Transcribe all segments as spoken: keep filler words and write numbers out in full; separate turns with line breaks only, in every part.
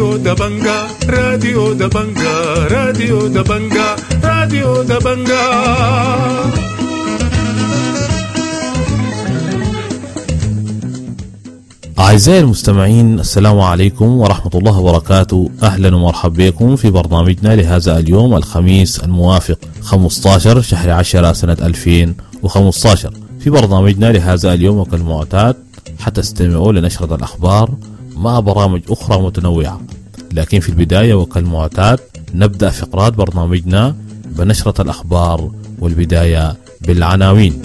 راديو دبنجا راديو دبنجا راديو دبنجا راديو دبنجا.
أعزائي المستمعين، السلام عليكم ورحمة الله وبركاته. أهلا ومرحبا بكم في برنامجنا لهذا اليوم الخميس الموافق خمسة عشر شهر عشرة سنة ألفين وخمسة عشر. في برنامجنا لهذا اليوم وكالمعتاد حتستمعوا لنشرة الأخبار مع برامج أخرى متنوعة، لكن في البداية وكالمعتاد نبدأ فقرات برنامجنا بنشرة الأخبار، والبداية بالعناوين.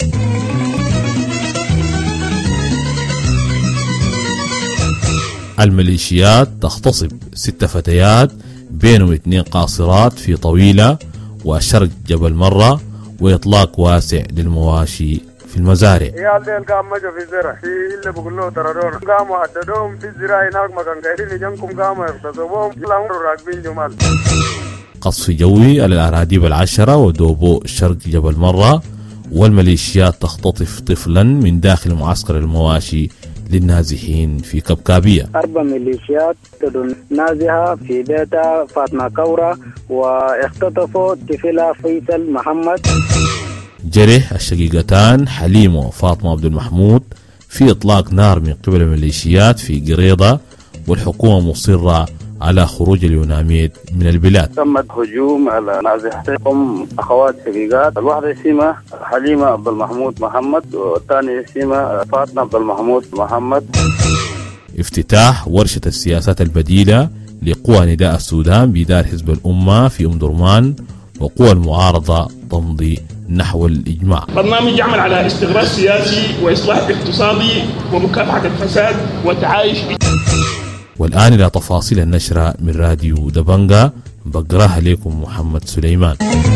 الميليشيات تغتصب ست فتيات بينهم اثنين قاصرات في طويلة وشرق جبل مرة، وإطلاق واسع للمواشي في المزارع.
يا الليل قام مجا في زرع في اللي بقول له ترى قاموا عددهم في الزراعة هناك ما كان قايلين يجنكم قاموا يغتصبوهم لا راكبين جمال.
قصف جوي على الأراضي العشرة ودوبو شرق جبل مرة، والميليشيات تختطف طفلا من داخل معسكر المواشي للنازحين في كبكابية.
أربع ميليشيات تدون نازحة في بيتها فاطمة كورة، واختطفوا طفلة فيصل محمد.
جرح الشقيقتان حليم وفاطمة عبد المحمود في إطلاق نار من قبل الميليشيات في قريضة، والحكومة مصرة على خروج اليوناميد من البلاد.
تمت هجوم على نازحتهم أخوات شقيقات، الواحدة اسمها حليمة عبد المحمود محمد، والثانية اسمها فاطمة عبد المحمود محمد.
افتتاح ورشة السياسات البديلة لقوى نداء السودان بدار حزب الأمة في أم درمان، وقوى المعارضة تمضي نحو الإجماع.
برنامج يعمل على استقرار سياسي وإصلاح اقتصادي ومكافحة الفساد والتعايش.
والآن إلى تفاصيل النشرة من راديو دبنجا، بقراها لكم محمد سليمان.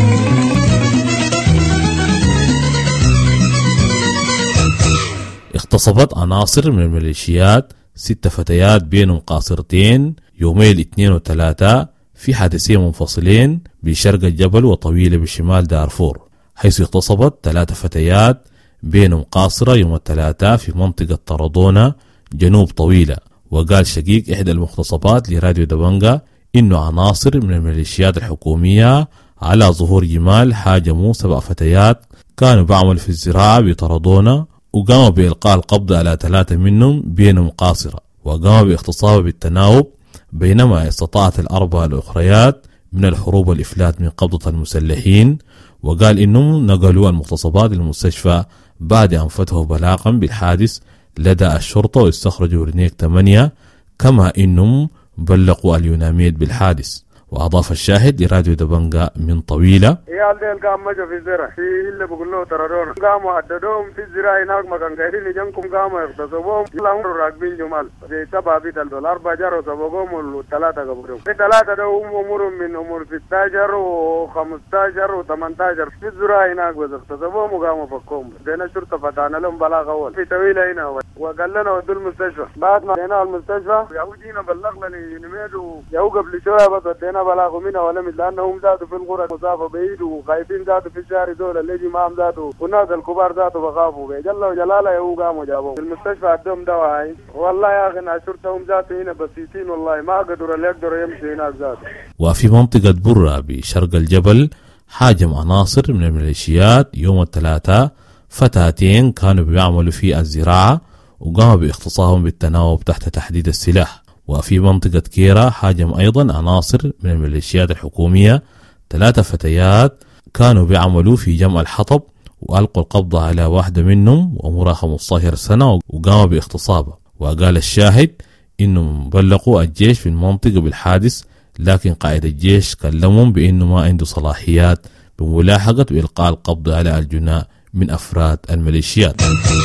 اغتصبت عناصر من الميليشيات ست فتيات بينهم قاصرتين يومي الاثنين والثلاثاء في حادثين منفصلين بشرق الجبل وطويلة بشمال دارفور، حيث اغتصبت ثلاثة فتيات بينهم قاصرة يوم الثلاثاء في منطقة طردونة جنوب طويلة. وقال شقيق إحدى المغتصبات لراديو دبنجا إنه عناصر من الميليشيات الحكومية على ظهور جمال هاجموا سبع فتيات كانوا بعمل في الزراعة بطردونة، وقاموا بإلقاء القبض على ثلاثة منهم بينهم قاصرة، وقاموا باغتصابها بالتناوب، بينما استطاعت الأربعة الأخريات من الحروب والإفلات من قبضة المسلحين. وقال إنهم نقلوا المغتصبات للمستشفى بعد أن فتحوا بلاغا بالحادث لدى الشرطة واستخرجوا رنيك ثمانية، كما إنهم بلغوا اليوناميد بالحادث. وأضاف الشاهد لراديو دبنجا من طويلة:
يا الليل قام مجا في زرع في اللي بقول له ترى قاموا عددهم في الزراعة هناك ما كان قايلين يجنكم قاموا يغتصبوهم لا راكبين جمال زي سبعة بيت الأربعة جروا سبقوهم والثلاثة قبلهم. في ثلاثة ده هم أمورهم من أمور ستاشر وخمستاشر وثمانتاشر في الزراعة هناك بس اغتصبوهم وقاموا فكوهم. دينا الشرطة فتحنا لهم بلاغ أول في طويلة هنا، وقال لنا ودوا المستشفى. بعد ما دينا المستشفى يهو جينا بلغنا ليوناميد ويهو قبل شوية بس ودينا بلاغوا منها ولم، لأنهم زادوا في القرى مسافة بعيد وخايفين زادوا في الشهر دول اللي يجي معهم زادوا، والناس الكبار زادوا بخافوا جل وجلاله يهو قاموا جابوه المستشفى عندهم دواء هاي. والله يا أخي الشرطة هم زادوا هنا بسيطين، والله ما قدروا اللي يقدروا يمشي هناك زادوا.
وفي منطقة برة بشرق الجبل هاجم عناصر من الميليشيات يوم الثلاثاء فتاتين كانوا بيعملوا في الزراعة، وقاموا باغتصابهم بالتناوب تحت تحديد السلاح. وفي منطقة كيرا هاجم أيضا عناصر من الميليشيات الحكومية ثلاثة فتيات كانوا بيعملوا في جمع الحطب، وألقوا القبض على واحدة منهم وعمرها خمسة عشر سنة وقاموا باغتصابها. وقال الشاهد إنهم بلغوا الجيش في المنطقة بالحادث، لكن قائد الجيش كلمهم بأنه ما عنده صلاحيات بملاحقة وإلقاء القبض على الجناء من أفراد الميليشيات.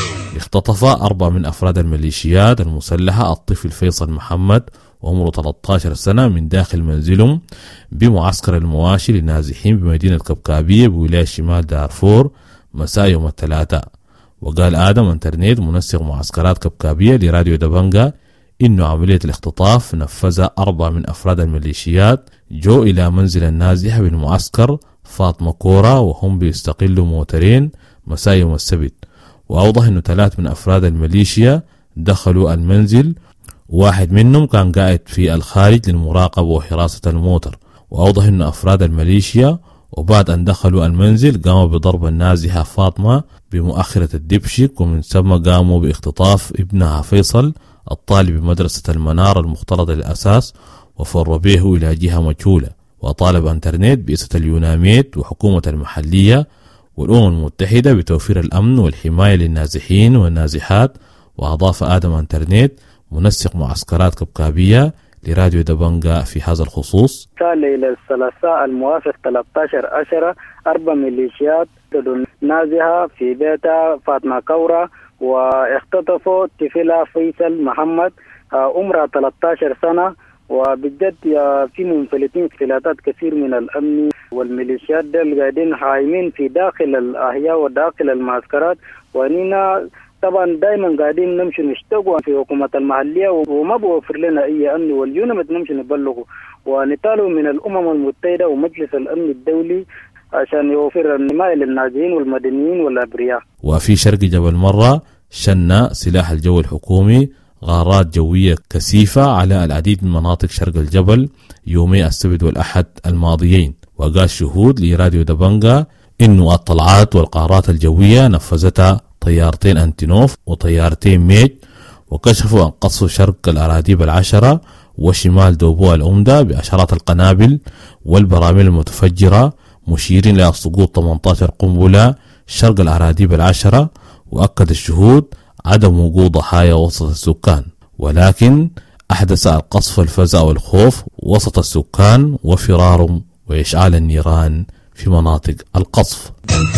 اختطف أربعة من أفراد الميليشيات المسلحة الطفل فيصل محمد وعمره ثلاثة عشر سنة من داخل منزلهم بمعسكر المواشي للنازحين بمدينة كبكابية بولاية شمال دارفور مساء يوم الثلاثاء. وقال آدم انترنت منسق معسكرات كبكابية لراديو دبنجا إنه عملية الاختطاف نفذها أربعة من أفراد الميليشيات جو إلى منزل النازحة بالمعسكر فاطمة كورة، وهم بيستقلوا موترين مساء يوم السبت. وأوضح أنه ثلاث من أفراد الميليشيا دخلوا المنزل واحد منهم كان قاعد في الخارج للمراقبة وحراسة الموتر. وأوضح أن أفراد الميليشيا وبعد أن دخلوا المنزل قاموا بضرب النازحة فاطمة بمؤخرة الدبشك، ومن ثم قاموا باختطاف ابنها فيصل الطالب بمدرسة المنار المختلطة للأساس وفر به إلى جهة مجهولة. وطالب انترنت بئسة اليوناميت وحكومة المحلية والأمم المتحدة بتوفير الأمن والحماية للنازحين والنازحات. وأضاف آدم انترنت منسق معسكرات كبكابية لراديو دبنجا في هذا الخصوص:
ليلة الثلاثاء الموافق ثلاثة عشر عشرة أربع ميليشيات نازحة في بيت فاطمة كورة واختطفوا طفلة فيصل محمد عمرها ثلاثة عشر سنة. وبجد في منفلتين اختلاطات كثير من الأمن والميليشيات دول قاعدين حايمين في داخل الأحياء وداخل المعسكرات. ونينا طبعا دائما قاعدين نمشي نشتغل في حكومة المحلية وما بوفر لنا أي أمن، واليونمت نمشي نبلغه ونطالب من الأمم المتحدة ومجلس الأمن الدولي عشان يوفر الحماية للنازحين والمدنيين والأبرياء.
وفي شرق جبل مرة شن سلاح الجو الحكومي غارات جوية كثيفة على العديد من مناطق شرق الجبل يومي السبت والأحد الماضيين. وقال شهود لراديو دبنجا إنه الطلعات والقارات الجوية نفذتها طيارتين أنتينوف وطيارتين ميج، وكشفوا عن قصف شرق الأراديب العشرة وشمال دوبوع الأمدة بعشرات القنابل والبراميل المتفجرة، مشيرين إلى سقوط ثمانية عشر قنبلة شرق الأراديب العشرة. وأكد الشهود عدم وجود ضحايا وسط السكان، ولكن أحدث القصف الفزع والخوف وسط السكان وفرارهم وإشعال النيران في مناطق القصف.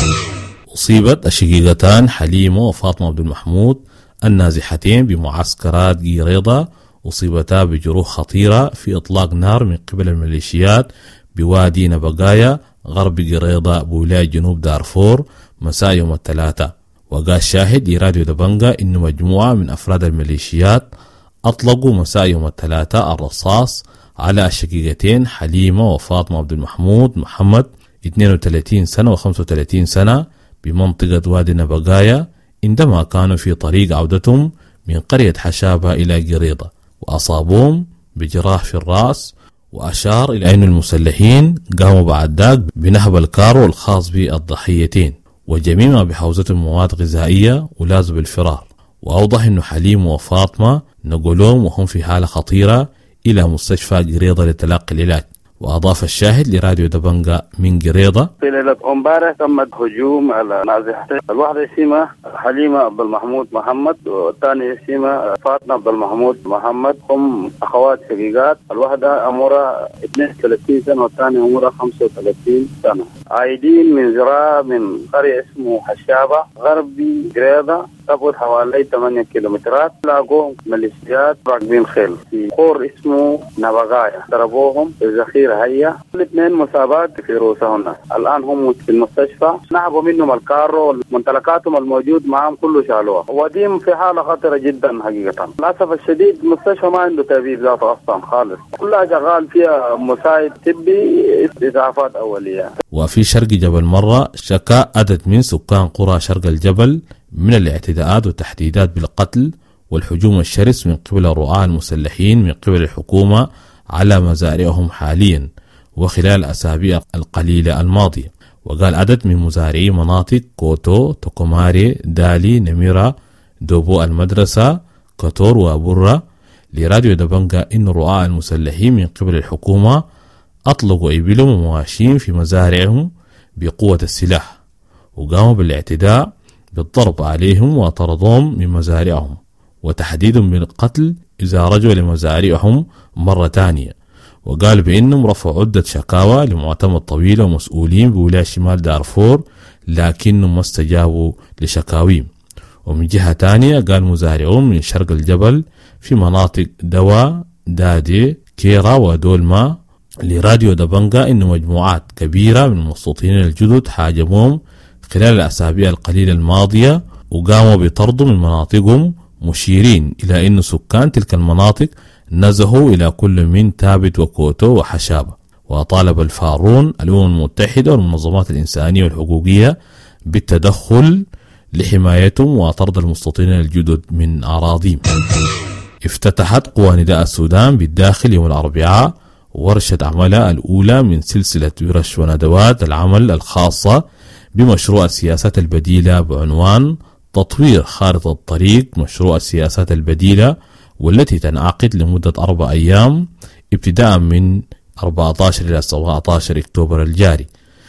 أصيبت الشقيقتان حليمة وفاطمة عبد المحمود النازحتين بمعسكرات قريضة، أصيبتا بجروح خطيرة في إطلاق نار من قبل الميليشيات بوادي نبقايا غرب قريضة بولاية جنوب دارفور مساء يوم الثلاثاء. وقال شاهد لراديو دبنجا إنه مجموعة من أفراد الميليشيات أطلقوا مساء يوم الثلاثاء الرصاص على الشقيقتين حليمة وفاطمة عبد المحمود محمد اثنين وثلاثين سنة وخمسة وثلاثين سنة بمنطقة وادي نبقايا عندما كانوا في طريق عودتهم من قرية حشابة إلى قريضة، وأصابوهم بجراح في الرأس. وأشار إلى أن المسلحين قاموا بعد ذلك بنهب الكارو الخاص بالضحيتين وجميعا بحوزتهم مواد غذائية ولازم بالفرار. وأوضح أن حليم وفاطمة نقلوهم وهم في حالة خطيرة إلى مستشفى قريضة لتلقي العلاج. وأضاف الشاهد لراديو دبنجا من قريضة:
في ليلة امبارح تمت هجوم على نازحتين، الواحدة اسمها حليمة عبد المحمود محمد والثانية اسمها فاطمة عبد المحمود محمد، هم أخوات شقيقات. الواحدة عمرها اثنين وثلاثين سنة والثانية عمرها خمسة وثلاثين سنة، عايدين من زراعة من قرية اسمه حشابة غربي قريضة تبعد حوالي ثمانية كيلومترات. لاقوهم ميليشيات راكبين خيل في قور اسمه نبقايا، ضربوهم بذخيرة هيا، الاثنين مصابات في رؤوسهم. الآن هم في المستشفى، نهبوا منهم الكارو وممتلكاتهم الموجود معهم كله شالوها، وديهم في حالة خطرة جدا حقيقة. للأسف الشديد المستشفى ما عنده تأبيب ذاته أصلا خالص، كلها شغال فيها مساعد طبي إسعافات أولية.
وفي شرق جبل مرة شكا عدد من سكان قرى شرق الجبل من الاعتداءات والتحديدات بالقتل والهجوم الشرس من قبل الرعاة المسلحين من قبل الحكومة على مزارعهم حاليا وخلال الأسابيع القليلة الماضية. وقال عدد من مزارعي مناطق كوتو، توكوماري، دالي، نميرة، دوبو المدرسة، كتور وبرة لراديو دبنجا إن الرعاة المسلحين من قبل الحكومة أطلقوا إبلهم ومواشين في مزارعهم بقوة السلاح، وقاموا بالاعتداء بالضرب عليهم وطردهم من مزارعهم وتحديدهم بالقتل إذا رجعوا لمزارعهم مرة تانية. وقال بأنهم رفعوا عدة شكاوى لمعتمد طويلة ومسؤولين بولاية شمال دارفور لكنهم ما استجابوا لشكاويهم. ومن جهة تانية قال مزارعون من شرق الجبل في مناطق دوا، دادي، كيرا ودولما لراديو دبنجا إن مجموعات كبيرة من المستوطنين الجدد حاجموهم خلال الأسابيع القليلة الماضية وقاموا بطردهم من مناطقهم، مشيرين إلى أن سكان تلك المناطق نزهوا إلى كل من تابت وكوتو وحشابة. وطالب الفارون الأمم المتحدة والمنظمات الإنسانية والحقوقية بالتدخل لحمايتهم وطرد المستوطنين الجدد من أراضيهم. افتتحت قوى نداء السودان بالداخل يوم الأربعاء ورشة عملها الأولى من سلسلة ورش وندوات العمل الخاصة بمشروع السياسات البديلة بعنوان تطوير خارطة الطريق مشروع السياسات البديلة، والتي تنعقد لمدة أربع أيام ابتداء من أربعة عشر إلى سبعة عشر أكتوبر الجاري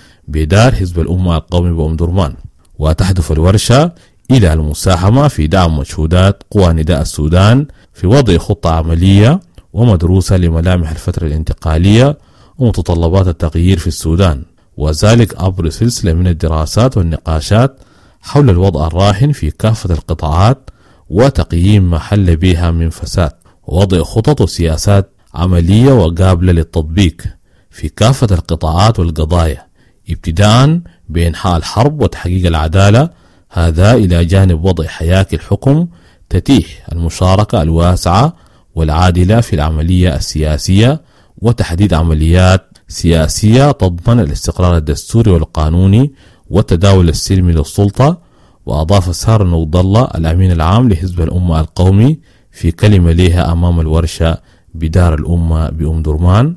بدار حزب الأمة القومي بأم درمان. وتهدف الورشة إلى المساهمة في دعم مجهودات قوى نداء السودان في وضع خطة عملية ومدروسة لملامح الفترة الانتقالية ومتطلبات التغيير في السودان، وذلك عبر سلسلة من الدراسات والنقاشات حول الوضع الراهن في كافة القطاعات وتقييم ما حل بها من فساد، ووضع خطط وسياسات عملية وقابلة للتطبيق في كافة القطاعات والقضايا، ابتداء بإنحاء الحرب وتحقيق العدالة، هذا إلى جانب وضع حياك الحكم تتيح المشاركة الواسعة والعادلة في العملية السياسية، وتحديد عمليات سياسية تضمن الاستقرار الدستوري والقانوني والتداول السلمي للسلطة. وأضاف سار نوض الله الأمين العام لحزب الأمة القومي في كلمة لها أمام الورشة بدار الأمة بأم درمان.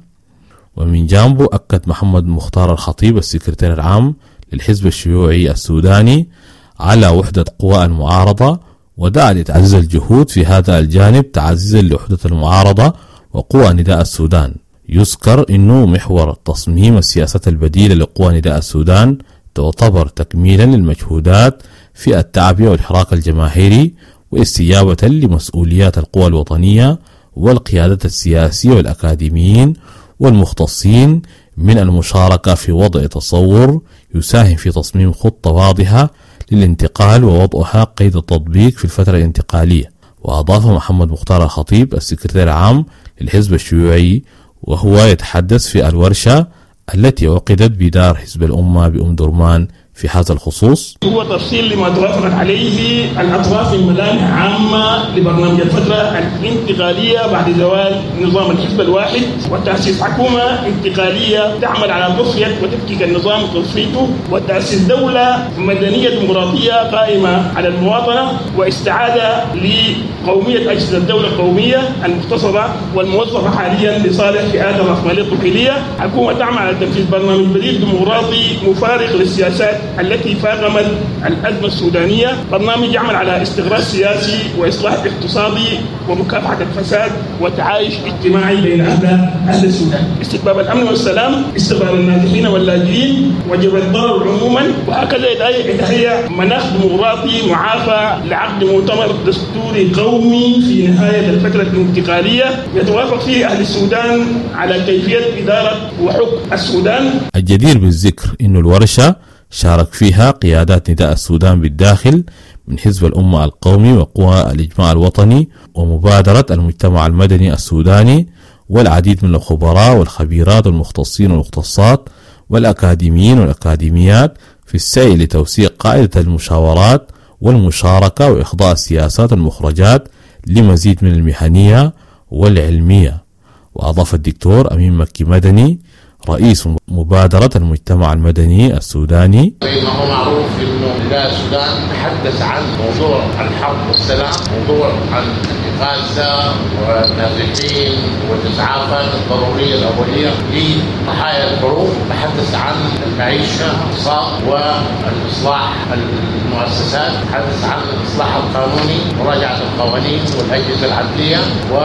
ومن جانبه أكد محمد مختار الخطيب السكرتير العام للحزب الشيوعي السوداني على وحدة قوى المعارضة، ودعا لتعزيز الجهود في هذا الجانب تعزيزا لوحدة المعارضة وقوى نداء السودان. يذكر أنه محور تصميم السياسات البديلة لقوى نداء السودان تعتبر تكميلا للمجهودات في التعبئة والحراك الجماهيري واستجابة لمسؤوليات القوى الوطنية والقيادات السياسية والأكاديميين والمختصين من المشاركة في وضع تصور يساهم في تصميم خطة واضحة للانتقال ووضعها قيد التطبيق في الفترة الانتقالية. وأضاف محمد مختار الخطيب السكرتير العام للحزب الشيوعي وهو يتحدث في الورشة التي عقدت بدار حزب الأمة بأم درمان في هذا الخصوص:
هو تفصيل لما توافقت عليه الأطراف من ملامح عامة لبرنامج الفترة الانتقالية بعد زوال نظام الحزب الواحد، وتأسيس حكومة انتقالية تعمل على تصفية وتفكيك النظام وتصفيته، وتأسيس دولة مدنية ديمقراطية قائمة على المواطنة، واستعادة لقومية أجهزة الدولة القومية المختصرة والموظفة حاليا لصالح فئات الرأسمالية الطفيلية. حكومة تعمل على تنفيذ برنامج بديل ديمقراطي مفارق للسياسات التي فاقمت الأزمة السودانية، برنامج يعمل على استقرار سياسي وإصلاح اقتصادي ومكافحة الفساد وتعايش اجتماعي بين أهل أهل السودان، استتباب الأمن والسلام، استقبال النازحين واللاجئين وجبر الضرر عموما، وهكذا يتهيأ مناخ ديمقراطي معافى لعقد مؤتمر دستوري قومي في نهاية الفترة الانتقالية يتوافق فيه أهل السودان على كيفية إدارة وحكم السودان.
الجدير بالذكر إنه الورشة شارك فيها قيادات نداء السودان بالداخل من حزب الأمة القومي وقوى الإجماع الوطني ومبادرة المجتمع المدني السوداني والعديد من الخبراء والخبيرات والمختصين والمختصات والأكاديميين والأكاديميات في السعي لتوسيع قاعدة المشاورات والمشاركة وإخضاع السياسات المخرجات لمزيد من المهنية والعلمية. وأضاف الدكتور أمين مكي مدني رئيس مبادرة المجتمع المدني السوداني:
زي ما هو معروف انه نداء السودان تحدث عن موضوع الحرب والسلام، موضوع عن الإغاثة والنازحين والإسعافات الضرورية الأولية لضحايا الحروب، تحدث عن المعيشة والاقتصاد والإصلاح المؤسسات، تحدث عن الإصلاح القانوني مراجعة القوانين والأجهزة العدلية،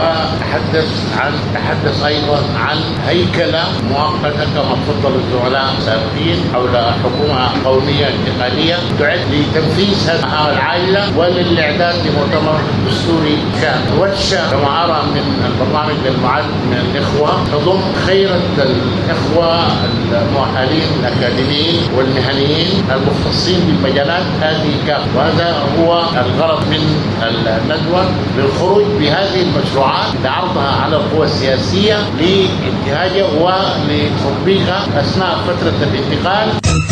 وتحدث عن تحدث أيضا عن هيكلة مؤقتة كما تفضل الزملاء السابقين حول حكومة قومية انتقالية تعد لتنفيذ هذه العائلة وللإعداد لمؤتمر دستوري شامل. ورشة كما أرى من البرنامج المعد من الإخوة تضم خيرة الإخوة المؤهلين الأكاديميين والمهنيين المختصين بالمجالات هذه كافة، وهذا هو الغرض من الندوة للخروج بهذه المشروعات لعرضها على القوى السياسية لانتهاجها ولتطبيقها أثناء فترة الانتقال.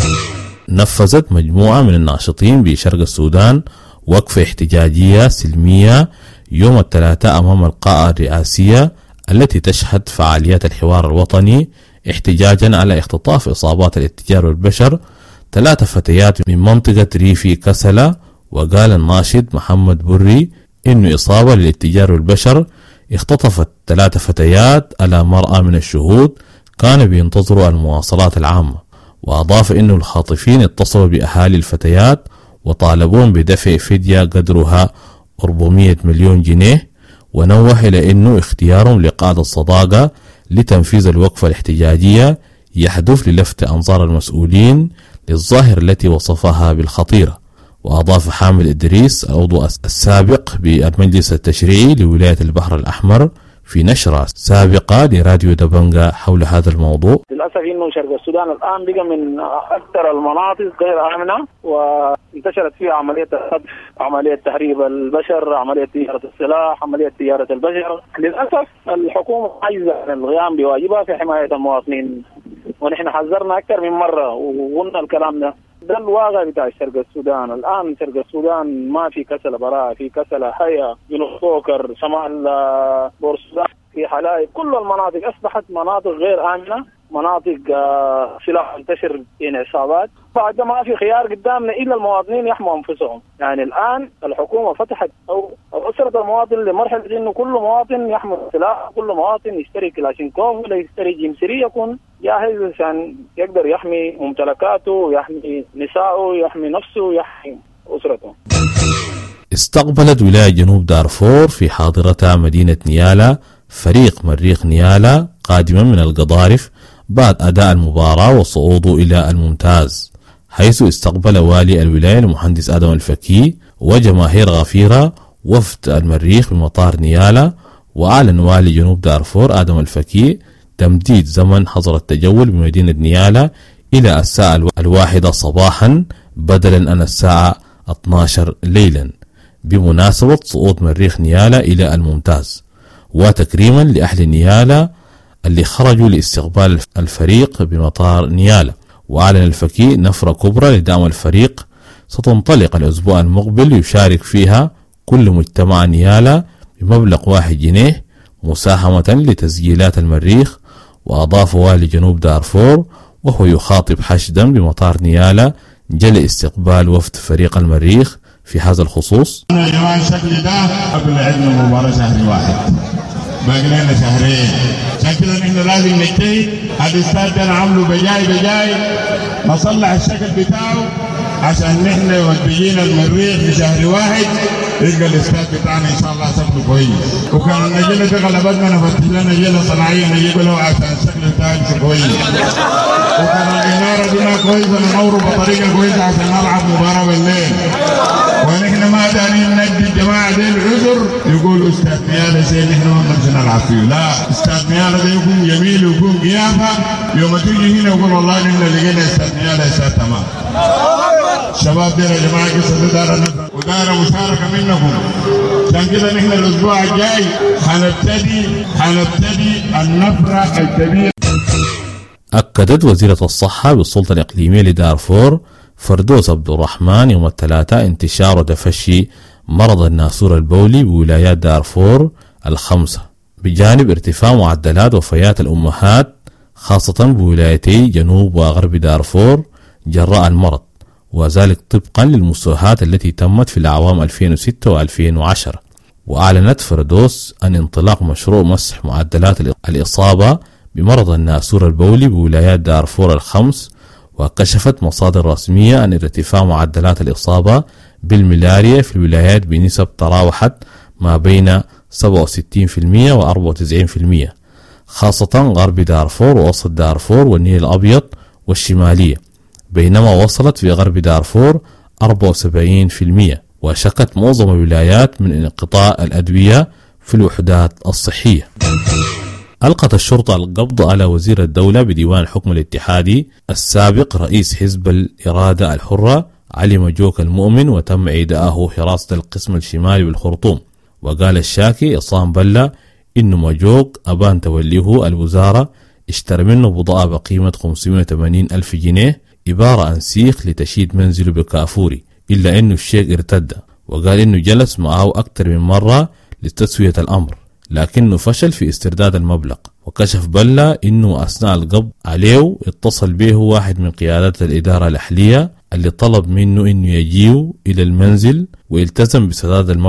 نفذت مجموعة من الناشطين بشرق السودان وقفة احتجاجية سلمية يوم الثلاثاء أمام القاعة الرئاسية التي تشهد فعاليات الحوار الوطني احتجاجا على اختطاف إصابات الاتجار والبشر ثلاثة فتيات من منطقة ريفي كسلة. وقال الناشط محمد بري إنه إصابة للاتجار بالبشر اختطفت ثلاثة فتيات على مرأى من الشهود كانوا بينتظروا المواصلات العامة. وأضاف إنه الخاطفين اتصلوا بأهالي الفتيات وطالبون بدفع فدية قدرها أربعمائة مليون جنيه، ونوه إلى إنه اختيارهم لقاء الصداقة لتنفيذ الوقفة الاحتجاجية يحدث للفت أنظار المسؤولين للظاهرة التي وصفها بالخطيرة. وأضاف حامد إدريس العضو السابق بالمجلس التشريعي لولاية البحر الأحمر في نشرة سابقة لراديو دبنجا حول هذا الموضوع:
للأسف إنه شرق السودان الآن بقى من أكثر المناطق غير آمنة، وانتشرت فيها عملية الخطف، عملية تهريب البشر، عملية تجارة السلاح، عملية تجارة البشر. للأسف الحكومة عايزة القيام بواجبها في حماية المواطنين، ونحن حذرنا أكثر من مرة وقلنا الكلام ده. ده الواقع بتاع شرق السودان الآن. شرق السودان ما في كسل براء، في كسل حياة، جنوب سوكر، شمال بورسودان، في حلايب. كل المناطق أصبحت مناطق غير آمنة، مناطق سلاح منتشر بين عصابات. بعد ما في خيار قدامنا إلا المواطنين يحموا أنفسهم. يعني الآن الحكومة فتحت أو أسرت المواطن لمرحلة إنه كل مواطن يحمل سلاح، كل مواطن يشتري كلاشينكوف ولا يشتري جيمسري يكون جاهز عشان يقدر يحمي ممتلكاته، يحمي نسائه، يحمي نفسه، يحمي أسرته.
استقبلت ولاية جنوب دارفور في حاضرتها مدينة نيالا فريق مريخ نيالا قادما من القضارف بعد أداء المباراة وصعوده إلى الممتاز، حيث استقبل والي الولاية المهندس آدم الفكي وجماهير غفيرة وفد المريخ بمطار نيالا. وأعلن والي جنوب دارفور آدم الفكي تمديد زمن حظر التجول بمدينة نيالا إلى الساعة الواحدة صباحا بدلا عن الساعة اثنتي عشرة ليلا بمناسبة صعود مريخ نيالا إلى الممتاز، وتكريما لأهل نيالا اللي خرجوا لاستقبال الفريق بمطار نيالا. وأعلن الفكي نفرة كبرى لدعم الفريق ستنطلق الأسبوع المقبل يشارك فيها كل مجتمع نيالا بمبلغ واحد جنيه مساهمة لتسجيلات المريخ. وأضاف والي جنوب دارفور وهو يخاطب حشدا بمطار نيالا جل استقبال وفد فريق المريخ في هذا الخصوص:
يا جماعة الشكل ده قبل عندنا مباراة شهر واحد، باقي لنا شهرين، عشان كده نحن لازم نجتهد. الاستاد ده نعمله بجاي بجاي نصلح الشكل بتاعه عشان نحن ودينا المريخ في شهر واحد يلقى الاستاد بتاعنا ان شاء الله شكله كويس. وكان النجيله دي غلبتنا نفتح لنا نجيله صناعيه نجيب له عشان الشكل بتاعه كويس. وكان الاناره دي كويسه ننوره بطريقه كويسه عشان نلعب مباراه بالليل. ونحن ما دارين ندي الجماعه دي العذر يقولوا استاذ نيالا شيء نحن ما نمشي نلعب فيه. لا، استاذ نيالا ده يكون جميل ويكون قيافه، يوم تيجي هنا يقول والله نحن لقينا استاذ نيالا استاذ تمام. الشباب دي يا جماعه قصه دار ودار مشاركه منكم. عشان كده نحن الاسبوع الجاي حنبتدي حنبتدي النفره الكبيره.
أكدت وزيرة الصحة بالسلطة الإقليمية لدارفور فردوس عبد الرحمن يوم الثلاثاء انتشار وتفشي مرض الناسور البولي بولايات دارفور الخمسة، بجانب ارتفاع معدلات وفيات الأمهات خاصة بولايتي جنوب وغرب دارفور جراء المرض، وذلك طبقا للمستويات التي تمت في الأعوام ألفين وستة وألفين وعشرة. وأعلنت فردوس عن انطلاق مشروع مسح معدلات الإصابة بمرض الناسور البولي بولايات دارفور الخمس. وكشفت مصادر رسمية عن ارتفاع معدلات الإصابة بالملاريا في الولايات بنسب تراوحت ما بين سبعة وستين بالمئة و أربعة وتسعين بالمئة، خاصة غرب دارفور ووسط دارفور والنيل الأبيض والشمالية، بينما وصلت في غرب دارفور أربعة وسبعين بالمئة. وشكت معظم الولايات من انقطاع الأدوية في الوحدات الصحية. ألقت الشرطة القبض على وزير الدولة بديوان الحكم الاتحادي السابق رئيس حزب الإرادة الحرة علي مجوك المؤمن، وتم إيداءه حراسة القسم الشمالي بالخرطوم. وقال الشاكي عصام بلة إنه مجوك أبان توليه الوزارة اشترى منه بضاعة بقيمة خمسمائة وثمانين ألف جنيه عبارة عن سيخ لتشييد منزله بكافوري، إلا إنه الشيخ ارتد، وقال إنه جلس معه أكثر من مرة لتسوية الأمر لكنه فشل في استرداد المبلغ. وكشف بلة إنه أثناء القبض عليه اتصل به واحد من قيادات الإدارة الأهلية اللي طلب منه إنه يجيه إلى المنزل ويلتزم بسداد المبلغ،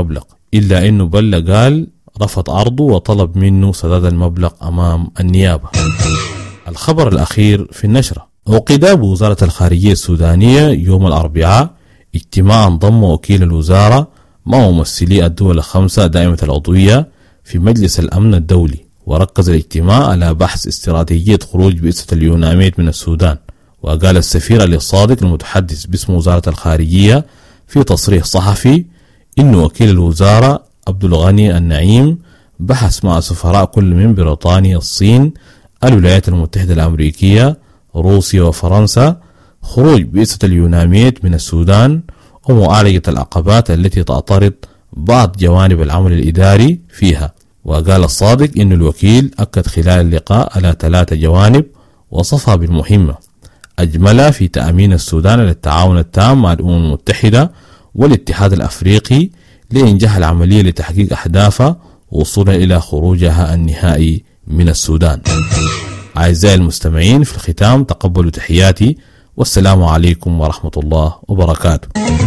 إلا أنه بلّ قال رفض عرضه وطلب منه سداد المبلغ أمام النيابة. الخبر الأخير في النشرة: عقد بوزارة الخارجية السودانية يوم الأربعاء اجتماع انضم وكيل الوزارة مع ممثلي الدول الخمسة دائمة العضوية في مجلس الأمن الدولي، وركز الاجتماع على بحث استراتيجية خروج بئسة اليوناميد من السودان. وقال السفير علي الصادق المتحدث باسم وزارة الخارجية في تصريح صحفي إن وكيل الوزارة عبد الغني النعيم بحث مع سفراء كل من بريطانيا، الصين، الولايات المتحدة الأمريكية، روسيا وفرنسا خروج بئسة اليوناميد من السودان ومعالجة العقبات التي تعترض بعض جوانب العمل الإداري فيها. وقال الصادق إن الوكيل أكد خلال اللقاء على ثلاثة جوانب وصفها بالمهمة، أجملها في تأمين السودان للتعاون التام مع الأمم المتحدة والاتحاد الأفريقي لإنجاح العملية لتحقيق أهدافها وصولا إلى خروجها النهائي من السودان. أعزائي المستمعين، في الختام تقبلوا تحياتي والسلام عليكم ورحمة الله وبركاته.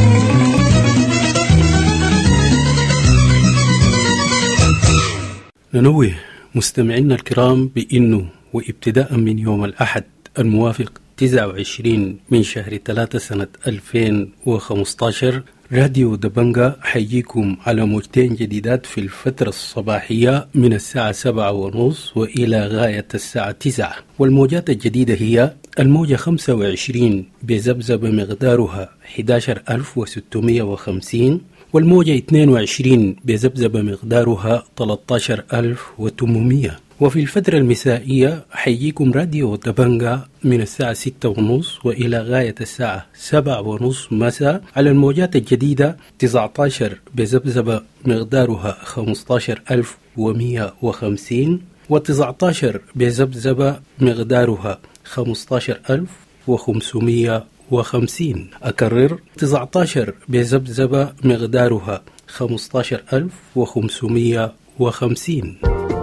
ننوه مستمعينا الكرام بأنه وابتداء من يوم الأحد الموافق تسعة وعشرين من شهر ثلاثة سنة ألفين وخمسة عشر راديو دبنجا حييكم على موجتين جديدات في الفترة الصباحية من الساعة سبعة ونص وإلى غاية الساعة تسعة. والموجات الجديدة هي الموجة خمسة وعشرين بزبزب مقدارها أحد عشر ألف وستمائة وخمسين، والموجة اثنين وعشرين بزبزب مقدارها ثلاثة عشر ألف وثمانمائة. وفي الفترة المسائية حييكم راديو دبنجا من الساعة ستة ونص وإلى غاية الساعة سبعة ونص مساء على الموجات الجديدة تسعة عشر بزبزب مقدارها خمسة عشر ألف ومائة وخمسين، وتسعة عشر بزبزب مقدارها خمسة عشر ألف وخمسمائة وخمسين. أكرر: تسعة عشر بزبزب مقدارها خمسة عشر ألف وخمسمائة وخمسين.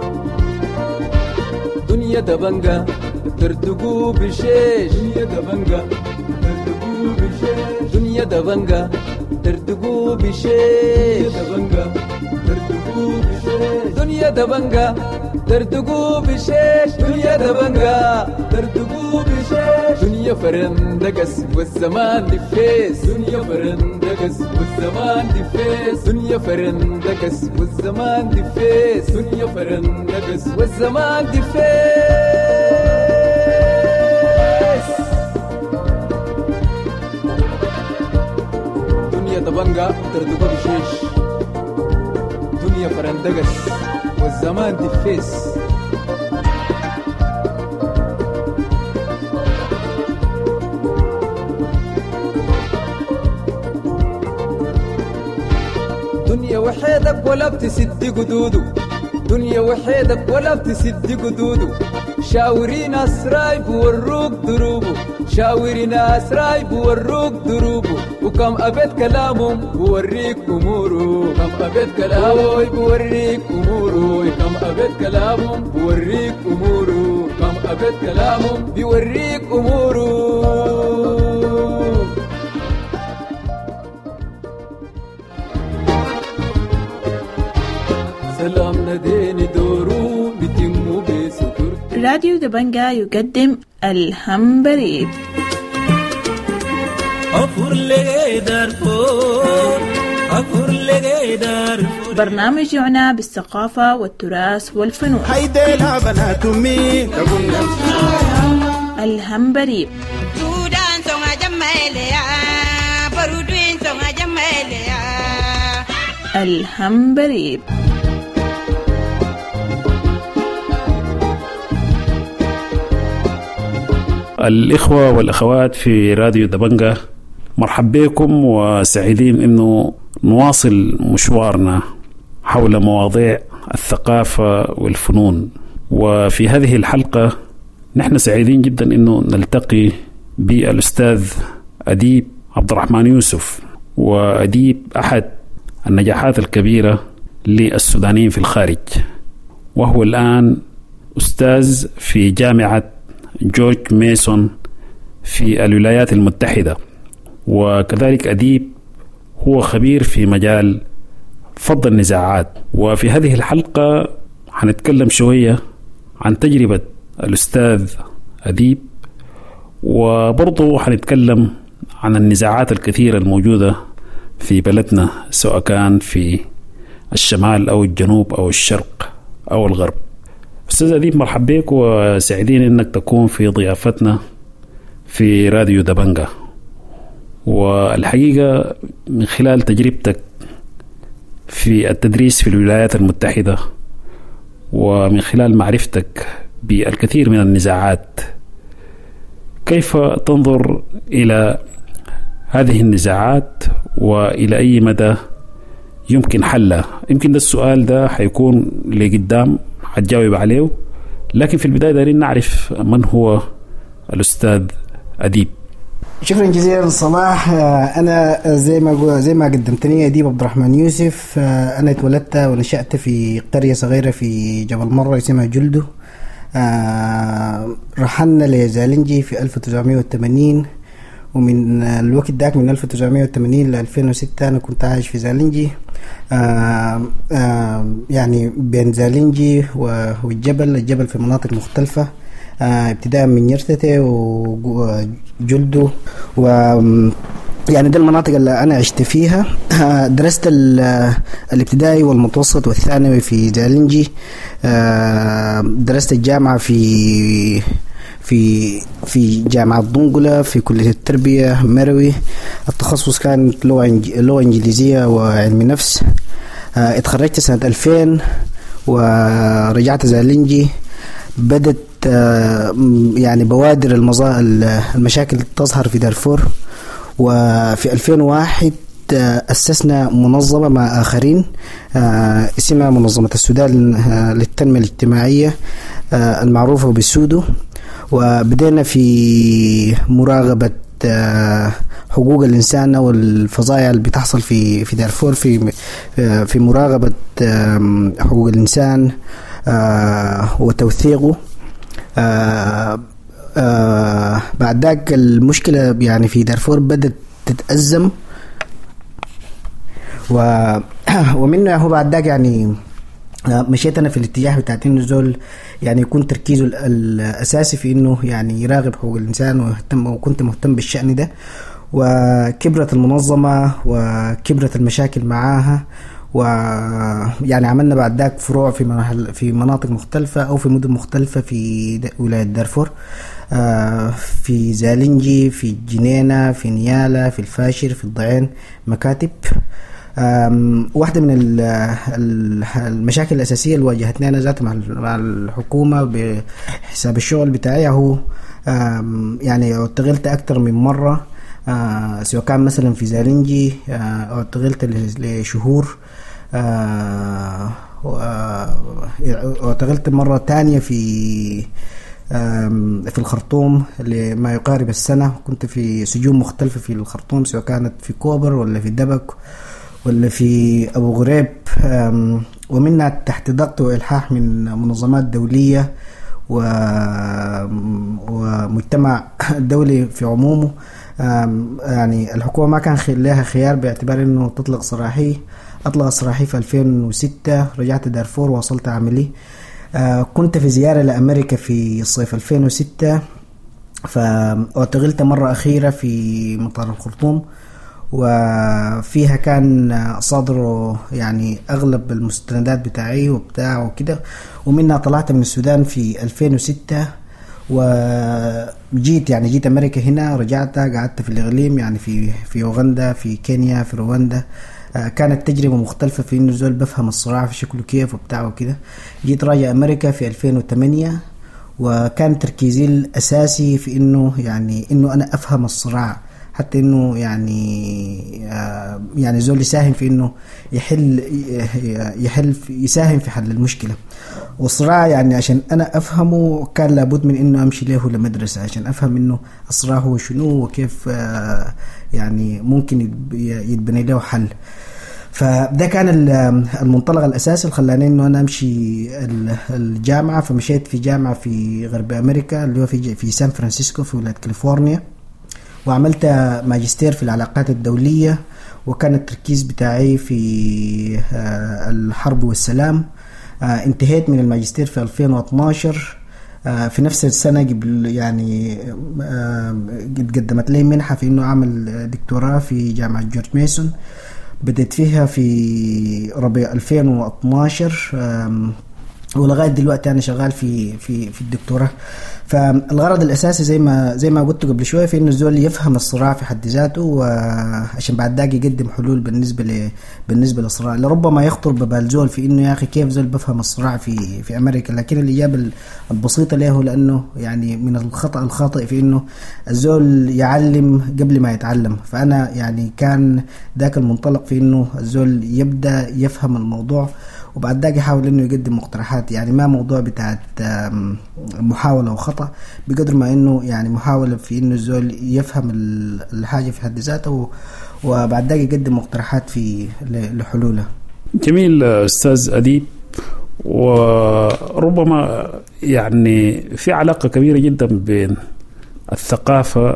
دنيا دبنجا ترتقو بشيش، دنيا دبنجا ترتقو بشيش، دنيا دبنجا ترتقو بشيش، دبنجا ترتقو بشيش، دنيا دبنجا ترتقو بشيش، دنيا دبنجا ترتقو بشيش، دنيا فرندقس والزمان دفيس، دنيا فرندقس والزمان دفيس، دنيا فرندقس والزمان دفيس، دنيا فرندقس والزمان دفيس. دنيا دبنجا ترتقو بشيش، دنيا فرندقس والزمان دفيس. دنيا وحيدك ولا بتسد قدودو، دنيا وحيدك ولا بتسد قدودو، شاوري ناس رايب وروك دروبو، شاوري ناس رايب وروك دروبو، وكم أبد كلامهم بوريك أمورو، كم أبد كلامهم بوريك أمورو، كم أبد كلامهم بوريك أمورو، كم أبد كلامهم بوريك أمورو.
راديو دبنجا يقدم الهم بريد. برنامج يعنى بالثقافة والتراث والفنون. الهم بريد. الهم بريد.
الإخوة والأخوات في راديو دبنجا، مرحب بكم وسعيدين إنه نواصل مشوارنا حول مواضيع الثقافة والفنون. وفي هذه الحلقة نحن سعيدين جدا إنه نلتقي بالأستاذ أديب عبد الرحمن يوسف، وأديب أحد النجاحات الكبيرة للسودانيين في الخارج، وهو الآن أستاذ في جامعة جورج ميسون في الولايات المتحدة، وكذلك أديب هو خبير في مجال فض النزاعات. وفي هذه الحلقة حنتكلم شوية عن تجربة الأستاذ أديب، وبرضو حنتكلم عن النزاعات الكثيرة الموجودة في بلدنا، سواء كان في الشمال أو الجنوب أو الشرق أو الغرب. أستاذ أديب، مرحب بك وسعيدين أنك تكون في ضيافتنا في راديو دبنجة. والحقيقة من خلال تجربتك في التدريس في الولايات المتحدة ومن خلال معرفتك بالكثير من النزاعات، كيف تنظر إلى هذه النزاعات وإلى أي مدى يمكن حلها؟ يمكن ده السؤال ده حيكون لقدام حتجاوب عليه، لكن في البداية دارين نعرف من هو الأستاذ أديب.
شكرا جزيلا صلاح. أنا زي ما زي ما قدمتني أديب عبد الرحمن يوسف. أنا اتولدت ونشأت في قرية صغيرة في جبل مرة اسمها جلدو. رحلنا لزالنجي في ألف وتسعمائة وثمانين، ومن الوقت داك من ألف وتسعمائة وثمانين ل ألفين وستة أنا كنت عايش في زالنجي. آآ آآ يعني بين زالنجي والجبل الجبل في مناطق مختلفة، ابتداء من يرتتي وجلدو، و يعني ده المناطق اللي أنا عشت فيها. درست الابتدائي والمتوسط والثانوي في زالنجي. درست الجامعة في في في جامعة دنقلة في كلية التربية مروي. التخصص كان لغة إنجليزية وعلم نفس. اتخرجت سنة ألفين ورجعت زالنجي. بدت يعني بوادر المشاكل تظهر في دارفور، وفي ألفين وواحد أسسنا منظمة مع آخرين اسمها منظمة السودان للتنمية الاجتماعية المعروفة بالسودو، وبدأنا في مراقبة حقوق الإنسان والفظائع اللي بتحصل في في دارفور، في في مراقبة حقوق الإنسان وتوثيقه. بعد ذاك المشكلة يعني في دارفور بدأت تتأزم، و ومنه هو بعد ذاك يعني مشيت أنا في الاتجاه بتاع النزول، يعني يكون تركيزه الأساسي في إنه يعني يراقب حقوق الإنسان، ومهتم وكنت مهتم بالشأن ده. وكبرت المنظمة وكبرت المشاكل معاها، ويعني عملنا بعد ذاك فروع في في مناطق مختلفة أو في مدن مختلفة في ولاية دارفور، في زالنجي، في جنينة، في نيالا، في الفاشر، في الضعين، مكاتب. واحدة من المشاكل الأساسية اللي واجهتني أنا ذات مع الحكومة بحساب الشغل بتاعي هو يعني اشتغلت أكتر من مرة، سواء كان مثلا في زالنجي أو اشتغلت لشهور، واشتغلت مرة تانية في في الخرطوم لما يقارب السنة. كنت في سجون مختلفة في الخرطوم، سواء كانت في كوبر ولا في دبك ولا في أبو غريب، ومنها تحت ضغط وإلحاح من منظمات دولية ومجتمع دولي في عمومه. يعني الحكومة ما كان لها خيار باعتبار أنه تطلق سراحي. أطلق سراحي في ألفين وستة، رجعت دارفور ووصلت عملي. كنت في زيارة لأمريكا في صيف ألفين وستة، فأتغلت مرة أخيرة في مطار الخرطوم، وفيها كان صادروا يعني أغلب المستندات بتاعي وبتاع وكده. ومنها طلعت من السودان في ألفين وستة، وجيت يعني جيت أمريكا هنا، رجعت قعدت في الإقليم يعني في في أوغندا، في كينيا، في رواندا. كانت تجربة مختلفة في إنه زول بفهم الصراع في شكله كيف وبتاع وكده. جيت راجع أمريكا في ألفين وثمانية، وكان تركيزي الأساسي في إنه يعني إنه أنا أفهم الصراع، حتى إنه يعني يعني زول يساهم في إنه يحل يحل يساهم في حل المشكلة. والصراع يعني عشان أنا أفهمه كان لابد من إنه أمشي له لمدرسة عشان أفهم إنه الصراع هو شنو وكيف يعني ممكن يتبني له حل. فده كان المنطلق الأساسي اللي خلاني إنه أنا أمشي الجامعة. فمشيت في جامعة في غرب أمريكا اللي هو في في سان فرانسيسكو في ولاية كاليفورنيا، وعملت ماجستير في العلاقات الدولية، وكان التركيز بتاعي في الحرب والسلام. انتهيت من الماجستير في ألفين واثناشر. في نفس السنة قبل يعني قدمت لي منحة في إنه أعمل دكتوراه في جامعة جورج ميسون، بدأت فيها في ربيع ألفين واثناشر، ولغاية دلوقتي أنا شغال في في في الدكتوراه. فالغرض الأساسي زي ما زي ما قلت قبل شوية في إنه الزول يفهم الصراع في حد ذاته، وعشان بعد ذاك يقدم حلول بالنسبة ل بالنسبة للصراع. لربما يخطر ببال زول في إنه يا أخي كيف زول بفهم الصراع في في أمريكا، لكن الإجابة البسيطة له لأنه يعني من الخطأ الخاطئ في إنه الزول يعلم قبل ما يتعلم. فأنا يعني كان ذاك المنطلق في إنه الزول يبدأ يفهم الموضوع وبعد ذاك يحاول إنه يقدم مقترحات، يعني ما موضوع بتاعت محاولة وخطأ بقدر ما إنه يعني محاولة في إنه الزول يفهم الحاجة في حد ذاته وبعد ذاك يقدم مقترحات في لحلولها.
جميل أستاذ أديب، وربما يعني في علاقة كبيرة جدا بين الثقافة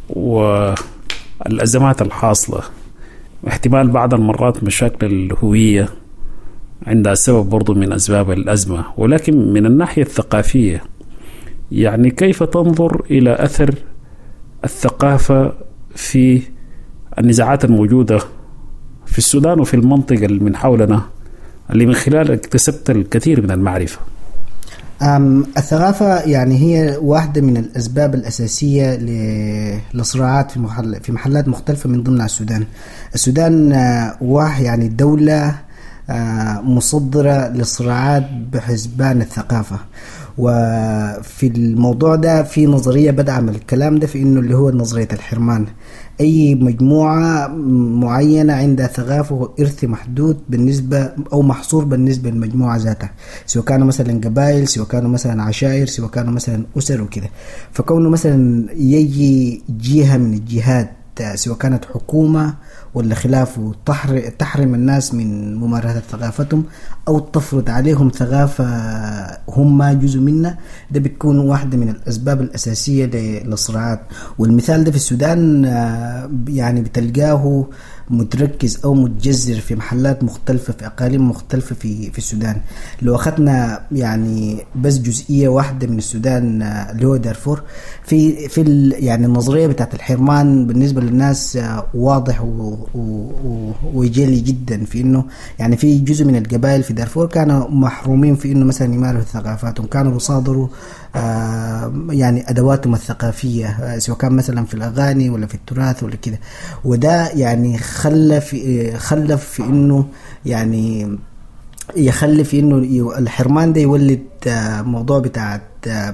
والأزمات الحاصلة، واحتمال بعض المرات مشاكل الهوية عندها سبب برضو من أسباب الأزمة. ولكن من الناحية الثقافية يعني كيف تنظر إلى أثر الثقافة في النزاعات الموجودة في السودان وفي المنطقة من حولنا اللي من خلالها اكتسبت الكثير من المعرفة؟
الثقافة يعني هي واحدة من الأسباب الأساسية للصراعات في محل في محلات مختلفة من ضمن السودان. السودان واحد يعني دولة مصدرة للصراعات بحسبان الثقافة، وفي الموضوع ده في نظرية بدعم الكلام ده في إنه اللي هو نظرية الحرمان. أي مجموعة معينة عندها ثقافة وإرث محدود بالنسبة أو محصور بالنسبة للمجموعة ذاتها، سواء كانوا مثلا قبائل، سواء كانوا مثلا عشائر، سواء كانوا مثلا أسر وكده. فكونه مثلا يجي جهة من الجهات سواء كانت حكومة ولا خلافه تحرم الناس من ممارسة ثقافتهم أو تفرض عليهم ثقافة هم جزء منها، ده بتكون واحدة من الأسباب الأساسية للصراعات. والمثال ده في السودان يعني بتلقاه متركز أو متجذر في محلات مختلفة في أقاليم مختلفة في في السودان. لو أخذنا يعني بس جزئية واحدة من السودان اللي هو دارفور، في في يعني النظرية بتاعت الحرمان بالنسبة للناس واضح وجلي جدا في إنه يعني في جزء من القبائل في دارفور كانوا محرومين في إنه مثلا يمارسوا ثقافاتهم، كانوا بيصادروا يعني أدواتهم الثقافية سواء كان مثلا في الأغاني ولا في التراث ولا كده. وده يعني خلى في خلى في إنه يعني يخلي في إنه الحرمان ده يولد موضوع بتاع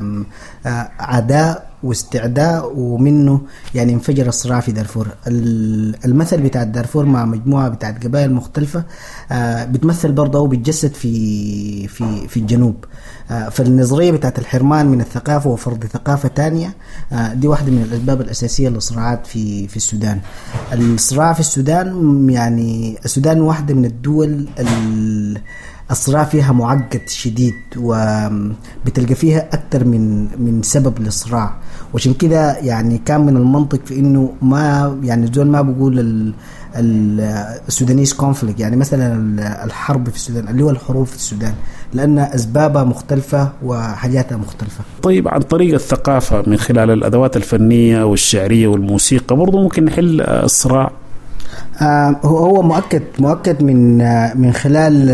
عداء واستعداء، ومنه يعني انفجر الصراع في دارفور. المثل بتاع دارفور مع مجموعة بتاعت قبائل مختلفة بتمثل برضه وبتجسد في في في الجنوب. فالنظرية بتاعت الحرمان من الثقافة وفرض ثقافة تانية دي واحدة من الأسباب الأساسية للصراعات في في السودان. الصراع في السودان يعني السودان واحدة من الدول الصراع فيها معقد شديد، وبتلقى فيها أكثر من من سبب للصراع، وعشان كده يعني كان من المنطق في إنه ما يعني الزول ما بقول السودانيس كونفليكت، يعني مثلا الحرب في السودان اللي هو الحروب في السودان، لأن أسبابها مختلفة وحاجاتها مختلفة.
طيب عن طريق الثقافة من خلال الأدوات الفنية والشعرية والموسيقى برضو ممكن نحل الصراع؟
آه هو مؤكد مؤكد من آه من خلال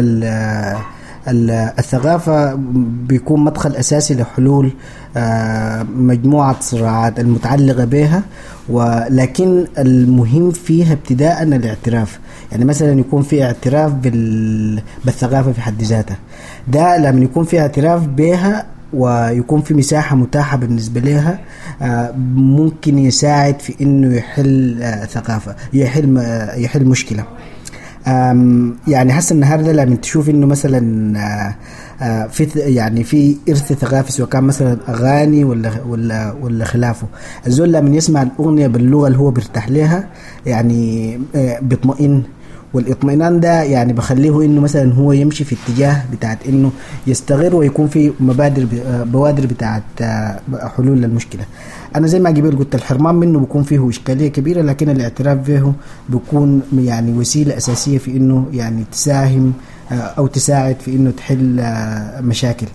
الثقافة بيكون مدخل أساسي لحلول آه مجموعة صراعات المتعلقة بها، ولكن المهم فيها ابتداء الاعتراف. يعني مثلا يكون في اعتراف بالثقافة في حد ذاتها، ده لما يكون في اعتراف بها ويكون في مساحة متاحة بالنسبة لها ممكن يساعد في إنه يحل ثقافة يحل يحل مشكلة. يعني حسن النهاردة لما تشوف إنه مثلا في يعني في إرث ثقافي سواء كان مثلا أغاني ولا ولا ولا خلافه، الزول لما يسمع الأغنية باللغة اللي هو بيرتاح لها يعني بيطمئن والاطمئنان ده يعني بخليه انه مثلا هو يمشي في اتجاه بتاعت انه يستغر ويكون في مبادر بوادر بتاعت حلول للمشكله. انا زي ما قبل قلت الحرمان منه بيكون فيه اشكاليه كبيره، لكن الاعتراف به بيكون يعني وسيله اساسيه في انه يعني تساهم او تساعد في انه تحل مشاكل.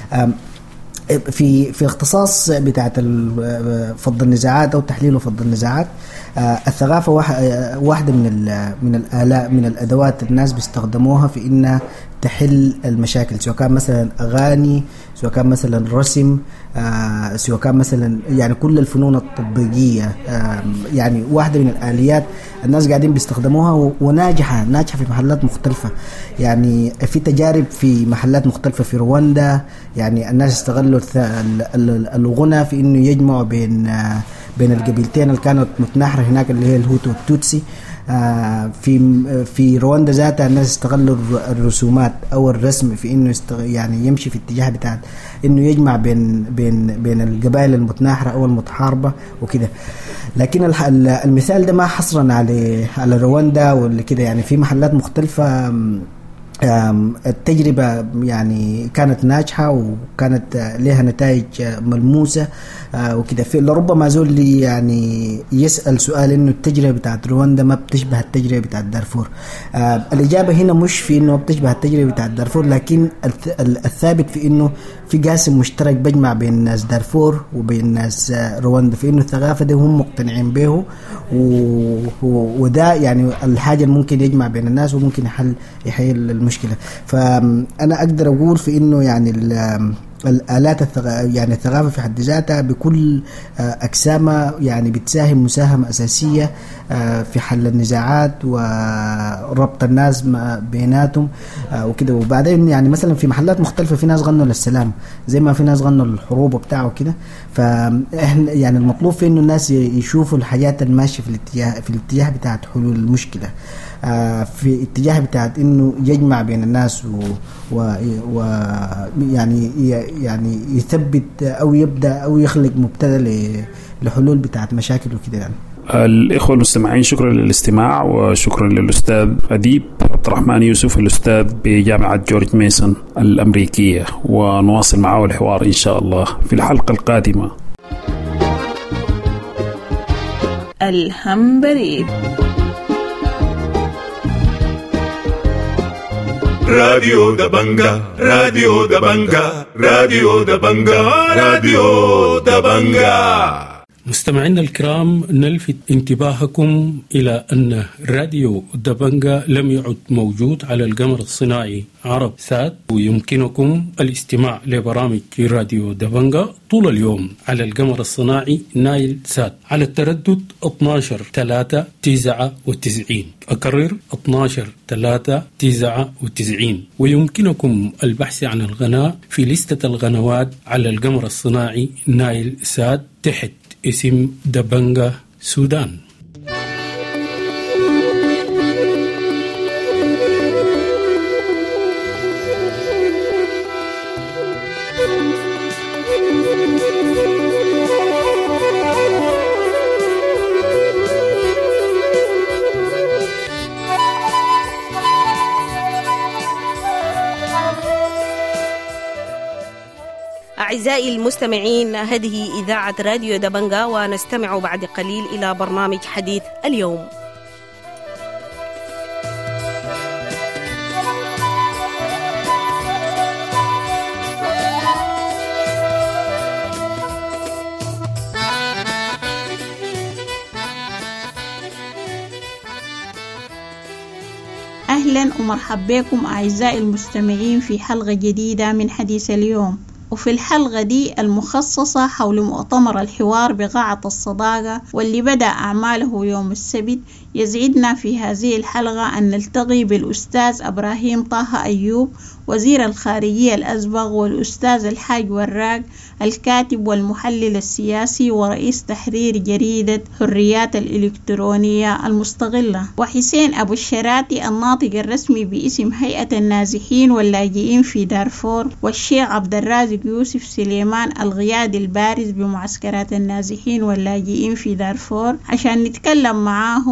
في في اختصاص بتاعه فض النزاعات او تحليل وفض النزاعات، الثقافه واحده من من الآلاء من الادوات الناس بيستخدموها في انها تحل المشاكل، سواء كان مثلا اغاني، سواء كان مثلا رسم، آه، سواء كان مثلا يعني كل الفنون التطبيقيه، آه، يعني واحده من الاليات الناس قاعدين بيستخدموها وناجحه ناجحه في محلات مختلفه. يعني في تجارب في محلات مختلفه في رواندا، يعني الناس استغلوا الغنى في انه يجمعوا بين آه بين القبيلتين اللي كانت متناحره هناك اللي هي الهوتو والتوتسي. آه في في رواندا ذاتها الناس استغلوا الرسومات او الرسم في انه يعني يمشي في اتجاه بتاع انه يجمع بين بين بين القبائل المتناحره او المتحاربه وكده. لكن المثال ده ما حصرا على على رواندا ولا كده، يعني في محلات مختلفه التجربة يعني كانت ناجحة وكانت لها نتائج ملموسة وكده. في لربما زول لي يعني يسأل سؤال إنه التجربة بتاعت رواندا ما بتشبه التجربة بتاعت دارفور. الإجابة هنا مش في إنه بتشبه التجربة بتاعت دارفور، لكن الثابت في إنه في قاسم مشترك بجمع بين ناس دارفور وبين ناس رواندا، في إنه الثقافة دي هم مقتنعين به، وده يعني الحاجة اللي ممكن يجمع بين الناس وممكن يحل يحل المشكلة. فأنا أقدر أقول في إنه يعني الآلات الثق... يعني الثقافة في حد ذاتها بكل أقسامها يعني بتساهم مساهمة أساسية في حل النزاعات وربط الناس بيناتهم وكده. وبعدين يعني مثلا في محلات مختلفة في ناس غنوا للسلام زي ما في ناس غنوا للحروب وبتاع وكده. فإحنا يعني المطلوب في إنه الناس يشوفوا الحاجات الماشية في الاتجاه في الاتجاه بتاعت حلول المشكلة، في اتجاه بتاعت إنه يجمع بين الناس و, و... و... يعني يعني يثبت أو يبدأ أو يخلق مبتدأ لحلول بتاعت مشاكل وكده. يعني
الإخوة المستمعين، شكرا للاستماع وشكرا للأستاذ أديب عبد الرحمن يوسف الأستاذ بجامعة جورج ميسون الأمريكية، ونواصل معه الحوار إن شاء الله في الحلقة القادمة.
الهمبريد
راديو دبنجا راديو دبنجا راديو دبنجا راديو دبنجا.
مستمعينا الكرام، نلفت انتباهكم إلى أن راديو دبنجا لم يعد موجود على القمر الصناعي عرب سات، ويمكنكم الاستماع لبرامج راديو دبنجا طول اليوم على القمر الصناعي نايل سات على التردد اثناشر ثلاثة تسعة وتسعين. أكرر اثناشر ثلاثة تسعة وتسعين. ويمكنكم البحث عن الغناء في لستة الغنوات على القمر الصناعي نايل سات تحت اسم دبنجا سودان.
أعزائي المستمعين، هذه إذاعة راديو دبنجا، ونستمع بعد قليل إلى برنامج حديث اليوم.
أهلا ومرحبا بكم أعزائي المستمعين في حلقة جديدة من حديث اليوم. وفي الحلقة دي المخصصة حول مؤتمر الحوار بقاعة الصداقة واللي بدأ أعماله يوم السبت، يسعدنا في هذه الحلقة أن نلتقي بالأستاذ إبراهيم طه أيوب وزير الخارجية الأسبق، والأستاذ الحاج وراق الكاتب والمحلل السياسي ورئيس تحرير جريدة حريات الإلكترونية المستقلة، وحسين أبو الشراتي الناطق الرسمي باسم هيئة النازحين واللاجئين في دارفور، والشيخ عبد الرازق يوسف سليمان القيادي البارز بمعسكرات النازحين واللاجئين في دارفور، عشان نتكلم معاهم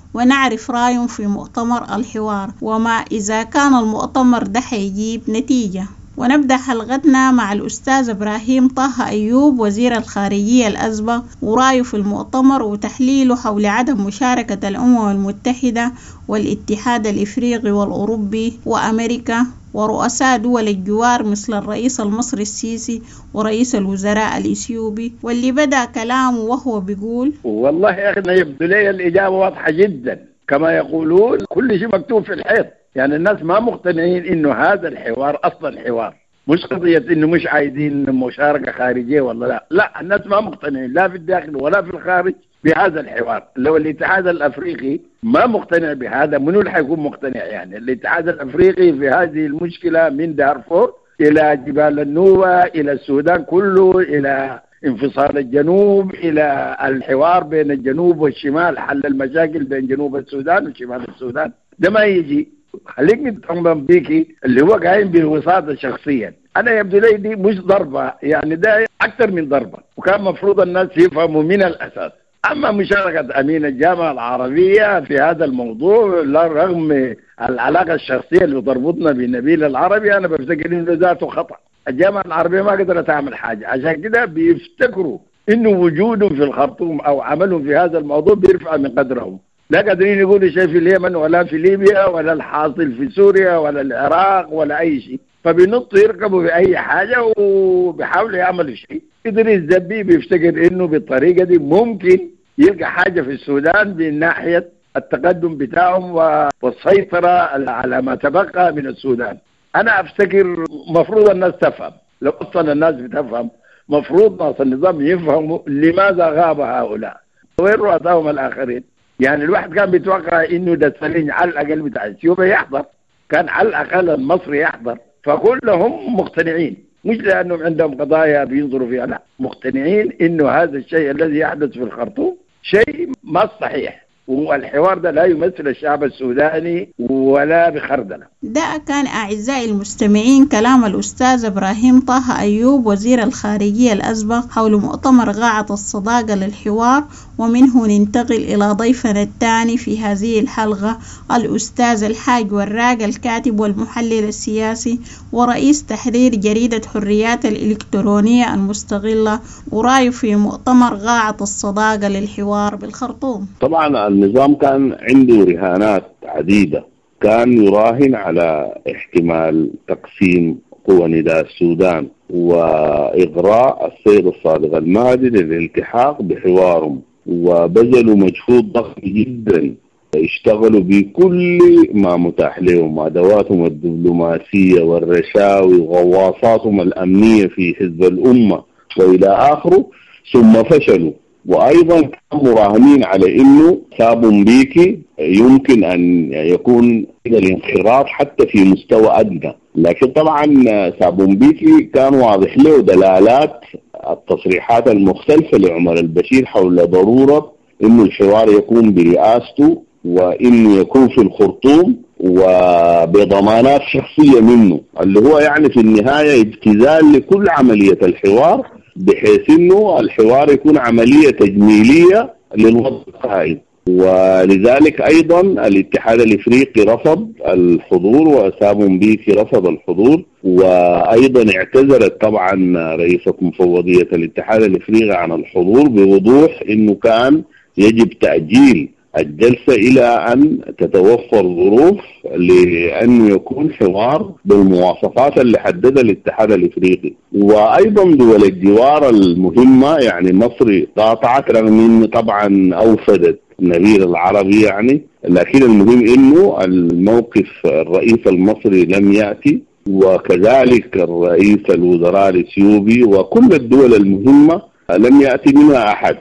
ونعرف رأيهم في مؤتمر الحوار وما إذا كان المؤتمر ده حيجيب نتيجة. ونبدأ حلقتنا مع الأستاذ إبراهيم طه أيوب وزير الخارجية الأسبق ورأيه في المؤتمر وتحليله حول عدم مشاركة الأمم المتحدة والاتحاد الإفريقي والأوروبي وأمريكا ورؤساء دول الجوار مثل الرئيس المصري السيسي ورئيس الوزراء الإثيوبي، واللي بدأ كلامه وهو بيقول:
والله يا أخي يبدو لي الإجابة واضحة جدا، كما يقولون كل شيء مكتوب في الحيط. يعني الناس ما مقتنعين إنه هذا الحوار أصلا حوار، مش قضية إنه مش عايزين مشاركة خارجية ولا لا، لا الناس ما مقتنعين لا في الداخل ولا في الخارج بهذا الحوار. لو الاتحاد الأفريقي ما مقتنع بهذا، منو اللي حيكون مقتنع؟ يعني الاتحاد الأفريقي في هذه المشكلة من دارفور إلى جبال النوبة إلى السودان كله، إلى انفصال الجنوب، إلى الحوار بين الجنوب والشمال، حل المشاكل بين جنوب السودان وشمال السودان، ده ما يجي. خليك نتطمن بيكي اللي هو قايم بالوساطة شخصيا. أنا يبدو لي دي مش ضربة، يعني ده أكثر من ضربة، وكان مفروض الناس يفهموا من الأساس. أما مشاركة أمين الجامعة العربية في هذا الموضوع لا رغم العلاقة الشخصية اللي تربطنا بنبيل العربي، أنا بفتكر إنه ذاته خطأ. الجامعة العربية ما قدرت تعمل حاجة، عشان كده بيفتكروا إنه وجودهم في الخرطوم أو عملهم في هذا الموضوع بيرفع من قدرهم. لا قادرين يقولوا شيء في اليمن ولا في ليبيا ولا الحاصل في سوريا ولا العراق ولا أي شيء، فبينطوا يركبوا في أي حاجة وبيحاولوا يعملوا شيء. إدريس دبي بيفتكر إنه بالطريقة دي ممكن يلقى حاجة في السودان من ناحية التقدم بتاعهم والسيطرة على ما تبقى من السودان. أنا أفتكر مفروض الناس تفهم، لو أصلا الناس بتفهم مفروض ناس النظام يفهموا لماذا غاب هؤلاء وين رؤساهم الآخرين. يعني الواحد كان بيتوقع إنه ده سليم على الأقل بتاع اثيوبيا يحضر، كان على الأقل المصري يحضر، فكلهم مقتنعين، مش لأنهم عندهم قضايا بينظروا فيها، لا مقتنعين إنه هذا الشيء الذي يحدث في الخرطوم شيء ما صحيح، والحوار ده لا يمثل الشعب السوداني ولا بخردله.
ده كان أعزائي المستمعين كلام الأستاذ إبراهيم طه أيوب وزير الخارجية الأسبق حول مؤتمر قاعة الصداقة للحوار. ومنه ننتقل إلى ضيفنا الثاني في هذه الحلقة الأستاذ الحاج وراق، الكاتب والمحلل السياسي ورئيس تحرير جريدة حريات الإلكترونية المستقلة، ورأيه في مؤتمر قاعة الصداقة للحوار بالخرطوم.
طبعا النظام كان عنده رهانات عديدة، كان يراهن على احتمال تقسيم قوى نداء السودان وإغراء السيد الصادق المهدي للالتحاق بحوارهم، وبذلوا مجهود ضخم جدا، اشتغلوا بكل ما متاح لهم، أدواتهم الدبلوماسية والرشاوي وغواصاتهم الأمنية في حزب الأمة وإلى آخره، ثم فشلوا. وأيضا كانوا مراهنين على إنه سابو مبيكي يمكن أن يكون الانخراط حتى في مستوى أدنى، لكن طبعا سابو مبيكي كان واضح له دلالات التصريحات المختلفة لعمر البشير حول ضرورة إنه الحوار يكون برئاسته وإنه يكون في الخرطوم وبضمانات شخصية منه، اللي هو يعني في النهاية ابتذال لكل عملية الحوار، بحيث إنه الحوار يكون عملية تجميلية للوضع القائم. ولذلك أيضا الاتحاد الإفريقي رفض الحضور وسابو مبيكي رفض الحضور، وأيضا اعتذرت طبعا رئيسة مفوضية الاتحاد الإفريقي عن الحضور بوضوح إنه كان يجب تأجيل الجلسة إلى أن تتوفر ظروف لأن يكون حوار بالمواصفات اللي حددها الاتحاد الإفريقي. وأيضا دول الجوار المهمة يعني مصر قاطعت رغم أنه طبعا أوفدت نبيل العربي يعني، لكن المهم أنه الموقف الرئيس المصري لم يأتي، وكذلك الرئيس الوزراء الإثيوبي وكل الدول المهمة لم يأتي منها أحد.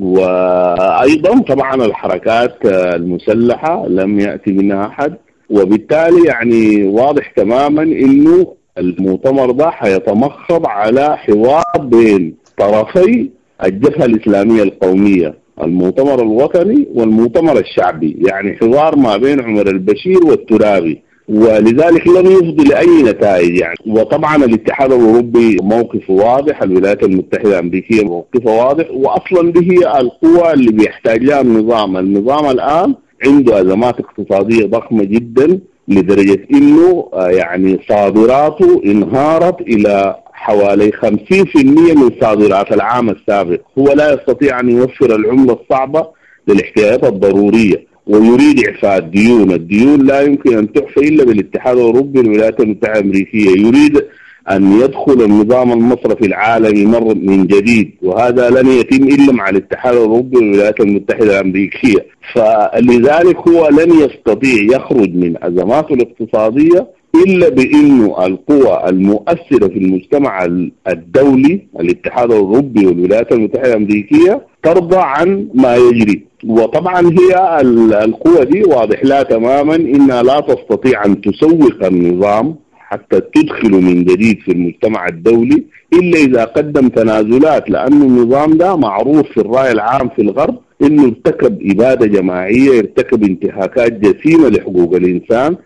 وأيضا طبعا الحركات المسلحة لم يأتي منها أحد، وبالتالي يعني واضح تماما إنه المؤتمر ده حيتمخض على حوار بين طرفي الجبهة الإسلامية القومية، المؤتمر الوطني والمؤتمر الشعبي، يعني حوار ما بين عمر البشير والترابي، ولذلك لم يفضي لأي نتائج يعني. وطبعا الاتحاد الأوروبي موقفه واضح، الولايات المتحدة الأمريكية موقفها واضح، وأصلا دي هي القوة اللي بيحتاج لها النظام. النظام الآن عنده أزمات اقتصادية ضخمة جدا لدرجة إنه يعني صادراته انهارت إلى حوالي خمسين بالمئة من صادرات العام السابق. هو لا يستطيع أن يوفر العملة الصعبة للاحتياجات الضرورية ويريد إعفاء الديون. الديون لا يمكن أن تعفى إلا بالاتحاد الأوروبي والولايات المتحدة الأمريكية. يريد أن يدخل النظام المصرفي العالمي مرة من جديد، وهذا لن يتم إلا مع الاتحاد الأوروبي والولايات المتحدة الأمريكية. فلذلك هو لن يستطيع يخرج من أزماته الاقتصادية إلا بأنه القوى المؤثرة في المجتمع الدولي الاتحاد الأوروبي والولايات المتحدة الأمريكية ترضى عن ما يجري. وطبعا هي القوى دي واضح لها تماما إنها لا تستطيع أن تسوق النظام حتى تدخل من جديد في المجتمع الدولي إلا إذا قدم تنازلات، لأن النظام ده معروف في الرأي العام في الغرب إنه ارتكب إبادة جماعية، ارتكب انتهاكات جسيمة لحقوق الإنسان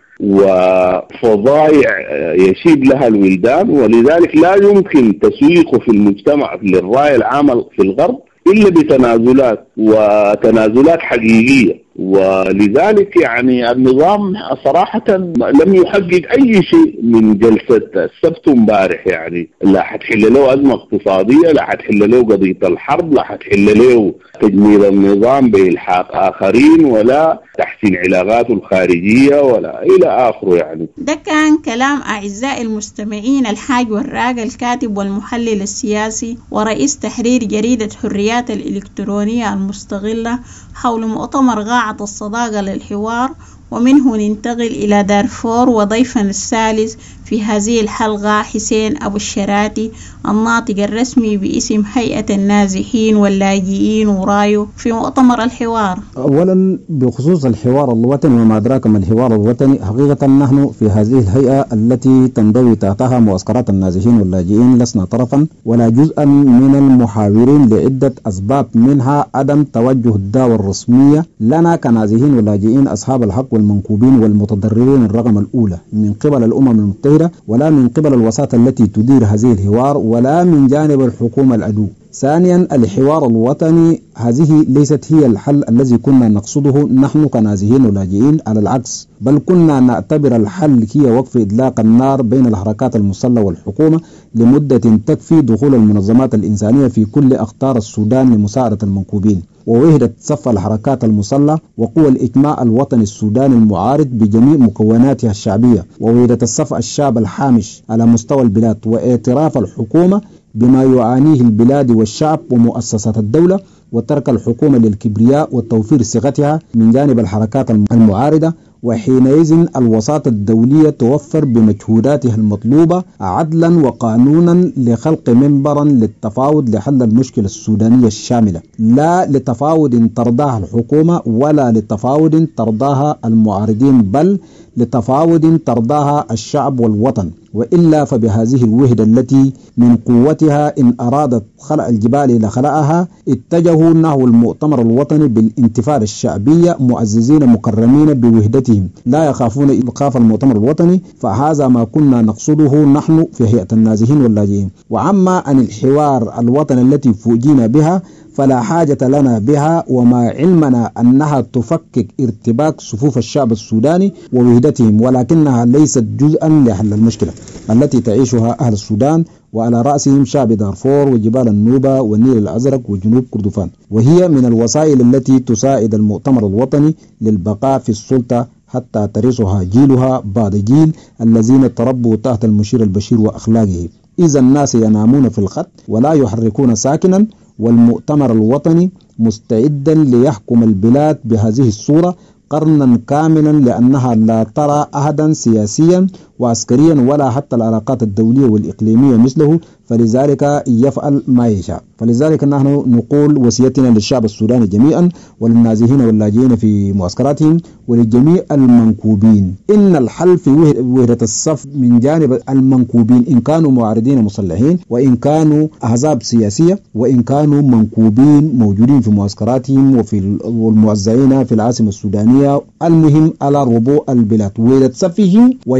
وفضائع يشيب لها الولدان، ولذلك لا يمكن تسويقه في المجتمع للرأي العام في الغرب إلا بتنازلات وتنازلات حقيقية. ولذلك يعني النظام صراحة لم يحقق أي شيء من جلسة السبت امبارح. يعني لا حتحل له أزمة اقتصادية، لا حتحل له قضية الحرب، لا حتحل له تجميل النظام بإلحاق آخرين، ولا تحسين علاقاته الخارجية، ولا إلى آخره. يعني
ده كان كلام أعزائي المستمعين الحاج وراق الكاتب والمحلل السياسي ورئيس تحرير جريدة حريات الإلكترونية المستغلة حول مؤتمر قاعة الصداقة للحوار. ومنه ننتقل إلى دارفور، وضيفنا الثالث في هذه الحلقة حسين أبو الشراتي الناطق الرسمي باسم هيئة النازحين واللاجئين ورايو في مؤتمر الحوار.
أولا بخصوص الحوار الوطني وما أدراك ما الحوار الوطني، حقيقة نحن في هذه الهيئة التي تنضوي تحتها معسكرات النازحين واللاجئين لسنا طرفا ولا جزءا من المحاورين لعدة أسباب، منها عدم توجه الدعوة الرسمية لنا كنازحين واللاجئين أصحاب الحق والمنكوبين والمتضررين الرقم الأولى من قبل الأمم المتحدة، ولا من قبل الوساطة التي تدير هذه الحوار، ولا من جانب الحكومة العدو. ثانيا الحوار الوطني هذه ليست هي الحل الذي كنا نقصده نحن كنازحين ولاجئين، على العكس، بل كنا نعتبر الحل هي وقف إطلاق النار بين الحركات المسلحة والحكومة لمدة تكفي دخول المنظمات الإنسانية في كل أقطار السودان لمساعدة المنكوبين، ووحدة صف الحركات المسلحة وقوى الإجماع الوطني السوداني المعارض بجميع مكوناتها الشعبية، ووحدة الصف الشعب الحامش على مستوى البلاد، واعتراف الحكومة بما يعانيه البلاد والشعب ومؤسسات الدولة، وترك الحكومة للكبرياء وتوفير ثقتها من جانب الحركات المعارضة. وحينئذ الوساطة الدولية توفر بمجهوداتها المطلوبة عدلا وقانونا لخلق منبرا للتفاوض لحل المشكلة السودانية الشاملة، لا لتفاوض ترضاها الحكومة ولا لتفاوض ترضاها المعارضين، بل لتفاوض ترضاها الشعب والوطن. وإلا فبهذه الوحدة التي من قوتها إن أرادت خلق الجبال لخلقها اتجهوا نحو المؤتمر الوطني بالانتفاضة الشعبية معززين مكرمين بوحدتهم، لا يخافون إيقاف المؤتمر الوطني. فهذا ما كنا نقصده نحن في هيئة النازحين واللاجئين. وعما عن الحوار الوطني التي فوجينا بها فلا حاجة لنا بها، وما علمنا أنها تفكك ارتباك صفوف الشعب السوداني ووحدتهم، ولكنها ليست جزءا لحل المشكلة التي تعيشها أهل السودان، وعلى رأسهم شعب دارفور وجبال النوبة والنيل الأزرق وجنوب كردفان، وهي من الوسائل التي تساعد المؤتمر الوطني للبقاء في السلطة حتى ترثها جيلها بعد جيل الذين تربوا تحت المشير البشير وأخلاقه. إذا الناس ينامون في الخط ولا يحركون ساكنا، والمؤتمر الوطني مستعدا ليحكم البلاد بهذه الصورة قرنا كاملا، لأنها لا ترى أحدا سياسيا وعسكريا ولا حتى العلاقات الدولية والإقليمية مثله، فلذلك يفعل ما يشاء. فلذلك نحن نقول وصيتنا للشعب السوداني جميعا وللنازحين واللاجئين في معسكراتهم ولجميع المنكوبين، إن الحل في وحدة الصف من جانب المنكوبين، إن كانوا معارضين مسلحين وإن كانوا أحزاب سياسية وإن كانوا منكوبين موجودين في معسكراتهم وفي الموزعين في العاصمة السودانية، المهم على ربوع البلاد وحدة صفهم ويروا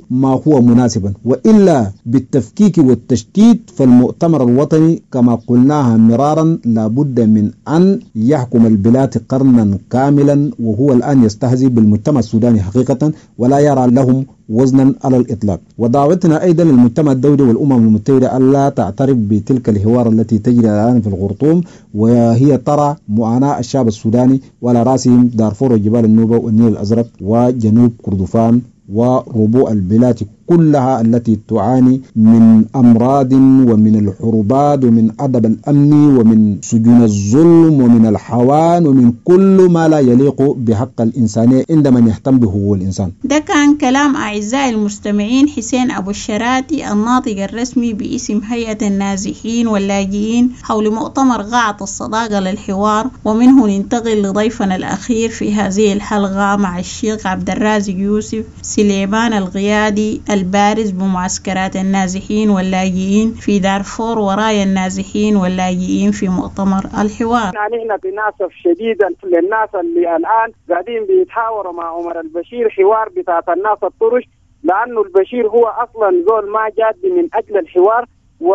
ما هو مناسبا، وإلا بالتفكيك والتشتيت فالمؤتمر الوطني كما قلناها مرارا لابد من أن يحكم البلاد قرنا كاملا، وهو الآن يستهزئ بالمجتمع السوداني حقيقة ولا يرى لهم وزنا على الإطلاق. ودعوتنا أيضا للمجتمع الدولي والأمم المتحدة ألا تعترف بتلك الحوار التي تجري الآن في الخرطوم، وهي ترى معاناة الشعب السوداني وعلى رأسهم دارفور وجبال النوبة والنيل الأزرق وجنوب كردفان وربوع البلاد كلها التي تعاني من أمراض ومن الحروبات ومن عدم الأمن ومن سجون الظلم ومن الحوان ومن كل ما لا يليق بحق الإنسانية عندما يهتم به هو الإنسان.
ده كان كلام أعزائي المستمعين حسين أبو الشراتي الناطق الرسمي باسم هيئة النازحين واللاجئين حول مؤتمر قاعة الصداقة للحوار. ومنه ننتقل لضيفنا الأخير في هذه الحلقة مع الشيخ عبد الرازق يوسف سليمان القيادي البارز بمعسكرات النازحين واللاجئين في دارفور ورايا النازحين واللاجئين في مؤتمر الحوار.
يعني احنا بناسف شديدا للناس اللي الان قاعدين بيتحاوروا مع عمر البشير حوار بتاعت الناس الطرش، لانه البشير هو اصلا زول ما جاد من اجل الحوار.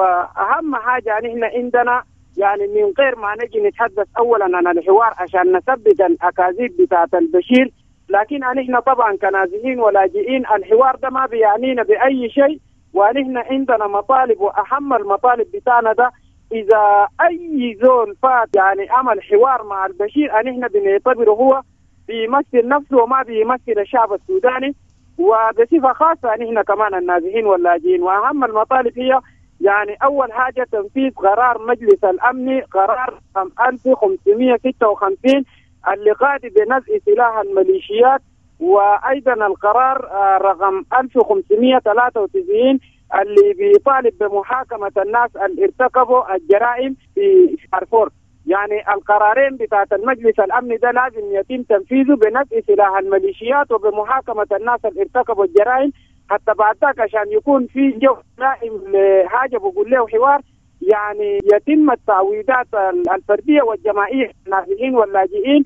واهم حاجه يعني احنا عندنا يعني من غير ما نجي نتحدث اولا عن الحوار عشان نثبت الاكاذيب بتاعت البشير، لكن احنا طبعا كنازحين ولاجئين الحوار ده ما بيعنينا باي شيء، ونحن عندنا مطالب، واهم المطالب بتاعنا ده اذا اي زول فات يعني عمل حوار مع البشير نحن بنعتبره هو بيمثل نفسه وما بيمثل الشعب السوداني، وبصفه خاصه نحن كمان النازحين واللاجئين. واهم المطالب هي يعني اول حاجه تنفيذ قرار مجلس الامن قرار ألف وخمسمائة وستة وخمسين اللي قاعد بنزع سلاح الميليشيات، وايضا القرار رقم ألف وخمسمائة وثلاثة وتسعين اللي بيطالب بمحاكمه الناس اللي ارتكبوا الجرائم في دارفور. يعني القرارين بتاعت المجلس الامن ده لازم يتم تنفيذه بنزع سلاح الميليشيات وبمحاكمه الناس اللي ارتكبوا الجرائم، حتى بعد ذاك عشان يكون في جو دائم لحاجه بقول له حوار يعني يتم التعويضات الفرديه والجماعيه للنازحين واللاجئين،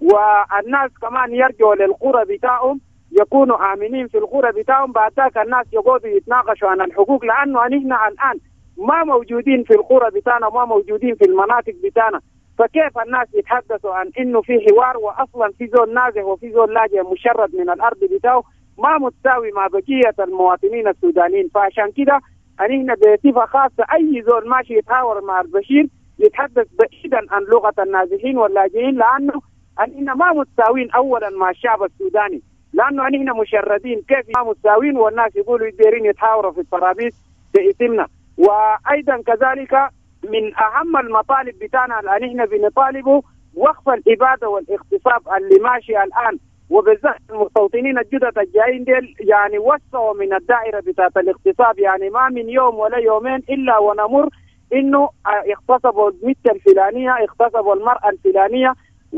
والناس كمان يرجعوا للقرى بتاعهم يكونوا آمنين في القرى بتاعهم. بعد ذاك الناس يقعدوا يتناقشوا عن الحقوق، لأنه نحن الآن ما موجودين في القرى بتاعنا وما موجودين في المناطق بتاعنا، فكيف الناس يتحدثوا عن إنه في حوار وأصلا في زول نازح وفي زول لاجئ مشرد من الأرض بتاعه ما متساوي مع بقية المواطنين السودانيين. فعشان كده نحن بصفة خاصة أي زول ماشي يتحاور مع البشير يتحدث بعيدا عن لغة النازحين واللاجئين، لأنه نحن ما متساوين أولا مع الشعب السوداني، لأنه نحن مشردين كيف ما متساوين والناس يقولوا يديرين يتحاوروا في الطرابيس باسمنا. وأيضا كذلك من أهم المطالب بتاعنا اللي نحن بنطالبه وقف الإبادة والاغتصاب اللي ماشي الآن، وبالذات المستوطنين الجدد الجايين ديل يعني وسعوا من الدائرة بتاعت الاغتصاب، يعني ما من يوم ولا يومين إلا ونمر إنه اغتصبوا البنت الفلانية اغتصبوا المرأة الفلانية،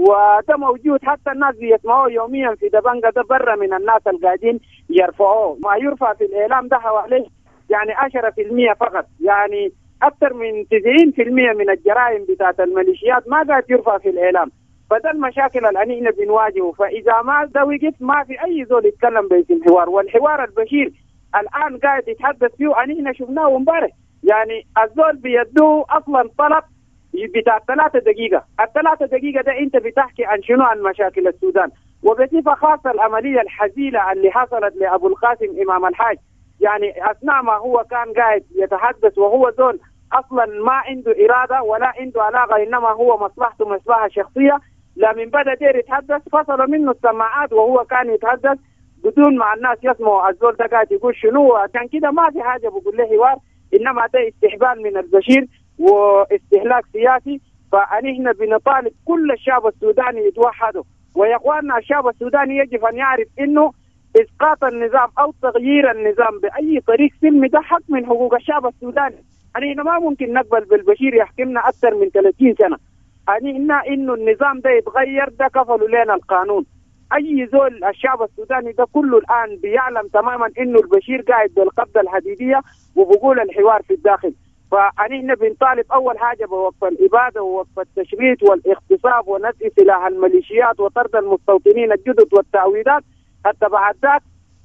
وده موجود حتى الناس بيسمعوه يوميا في دبنجة ده برا من الناس القاعدين يرفعوه. ما يرفع في الإعلام ده حوالي يعني عشرة في المية فقط، يعني أكثر من تسعين في المية من الجرائم بتاعت الميليشيات ما قاعد يرفع في الإعلام. فده المشاكل اللي نحن بنواجهه، فإذا ما ده وقف ما في أي زول يتكلم باسم حوار. والحوار البشير الآن قاعد يتحدث فيه نحن شفناه امبارح، يعني الزول بيدوه أصلا طلب بتاع ثلاثة دقيقة، الثلاثة دقيقة ده أنت بتحكي عن شنو؟ عن مشاكل السودان. وبصفة خاصة العملية الحزينة اللي حصلت لأبو القاسم إمام الحاج، يعني أثناء ما هو كان قاعد يتحدث وهو زول أصلا ما عنده إرادة ولا عنده علاقة، إنما هو مصلحته مصلحة شخصية، لمن بدأ دير يتحدث فصلوا منه السماعات وهو كان يتحدث بدون ما الناس يسمعوا الزول ده قاعد يقول شنو. عشان كده ما في حاجة بقول له حوار، إنما ده استحبال من البشير واستهلاك سياسي. فنحن بنطالب كل الشعب السوداني يتوحدوا، ويا اخواننا الشعب السوداني يجب ان يعرف انه اسقاط النظام او تغيير النظام باي طريق سلمي ده حق من حقوق الشعب السوداني. نحن ما ممكن نقبل بالبشير يحكمنا اكثر من ثلاثين سنه. نحن انه النظام ده يتغير ده كفلوا لنا القانون. اي زول الشعب السوداني ده كله الان بيعلم تماما انه البشير قاعد بالقبضه الحديديه وبقول الحوار في الداخل. فنحن بنطالب أول حاجة بوقف الإبادة ووقف التشريد والاغتصاب ونزع سلاح الميليشيات وطرد المستوطنين الجدد والتعويضات، حتى بعد ذاك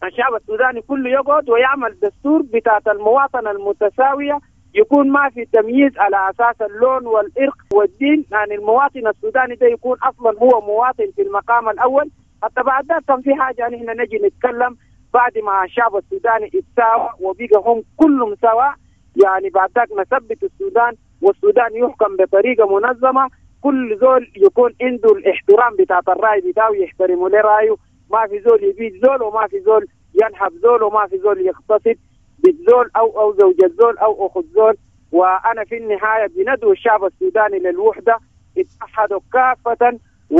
الشعب السوداني كله يقعد ويعمل دستور بتاع المواطنة المتساوية، يكون ما في تمييز على أساس اللون والإرق والدين. يعني المواطن السوداني ده يكون أصلا هو مواطن في المقام الأول. حتى بعد ذلك كان في حاجة يعني إحنا نجي نتكلم بعد ما الشعب السوداني اتساوى وبقى هم كلهم سواء، يعني بعد ذلك نثبت السودان والسودان يحكم بطريقة منظمة، كل زول يكون عنده الاحترام بتاع الرأي بتاعه، يحترموا له رأيه، ما في زول يبيد زول وما في زول ينحب زول وما في زول يغتصب بالزول أو أو زوجة زول أو أخت زول. وأنا في النهاية بندعو الشعب السوداني للوحدة، اتحدوا كافة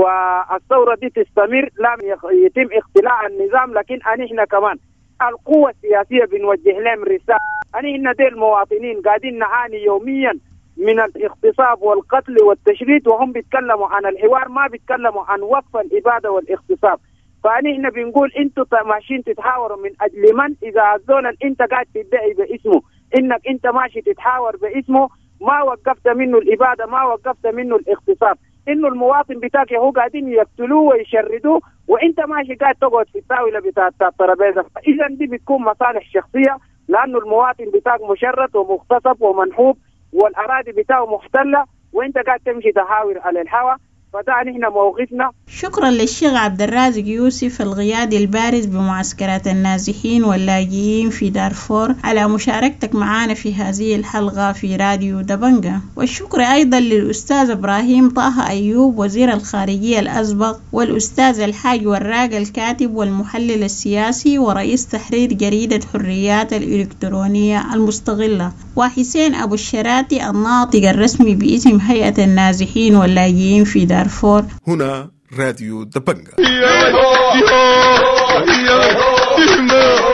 والثورة دي تستمر، لا يتم اختلاع النظام، لكن أنحنا كمان القوة السياسية بنوجه لهم رسالة. أنحنا دي المواطنين قاعدين نعاني يوميا من الاغتصاب والقتل والتشريد، وهم بيتكلموا عن الحوار، ما بيتكلموا عن وقف الإبادة والاغتصاب. فأنحنا بنقول انتوا ماشيين تتحاوروا من أجل من؟ إذا الزول انت قاعد تدعي باسمه انك انت ماشي تتحاور باسمه، ما وقفت منه الإبادة، ما وقفت منه الاغتصاب، انه المواطن بتاعك هو قاعدين يقتلوه ويشردوه وانت ماشي قاعد تقعد في الطاولة بتاع الترابيزة. إذا دي بتكون مصالح شخصية، لأنه المواطن بتاعك مشرد ومغتصب ومنحوب والأراضي بتاعه محتلة وانت قاعد تمشي تحاور على الهواء. فده نحن موقفنا.
شكرا للشيخ عبد الرازق يوسف القيادي البارز بمعسكرات النازحين واللاجئين في دارفور على مشاركتك معنا في هذه الحلقة في راديو دبنجة. والشكر أيضا للأستاذ إبراهيم طه أيوب وزير الخارجية الأسبق، والأستاذ الحاج وراق الكاتب والمحلل السياسي ورئيس تحرير جريدة حريات الإلكترونية المستقلة، وحسين أبو الشراتي الناطق الرسمي باسم هيئة النازحين واللاجئين في دارفور.
هنا راديو دبنجة.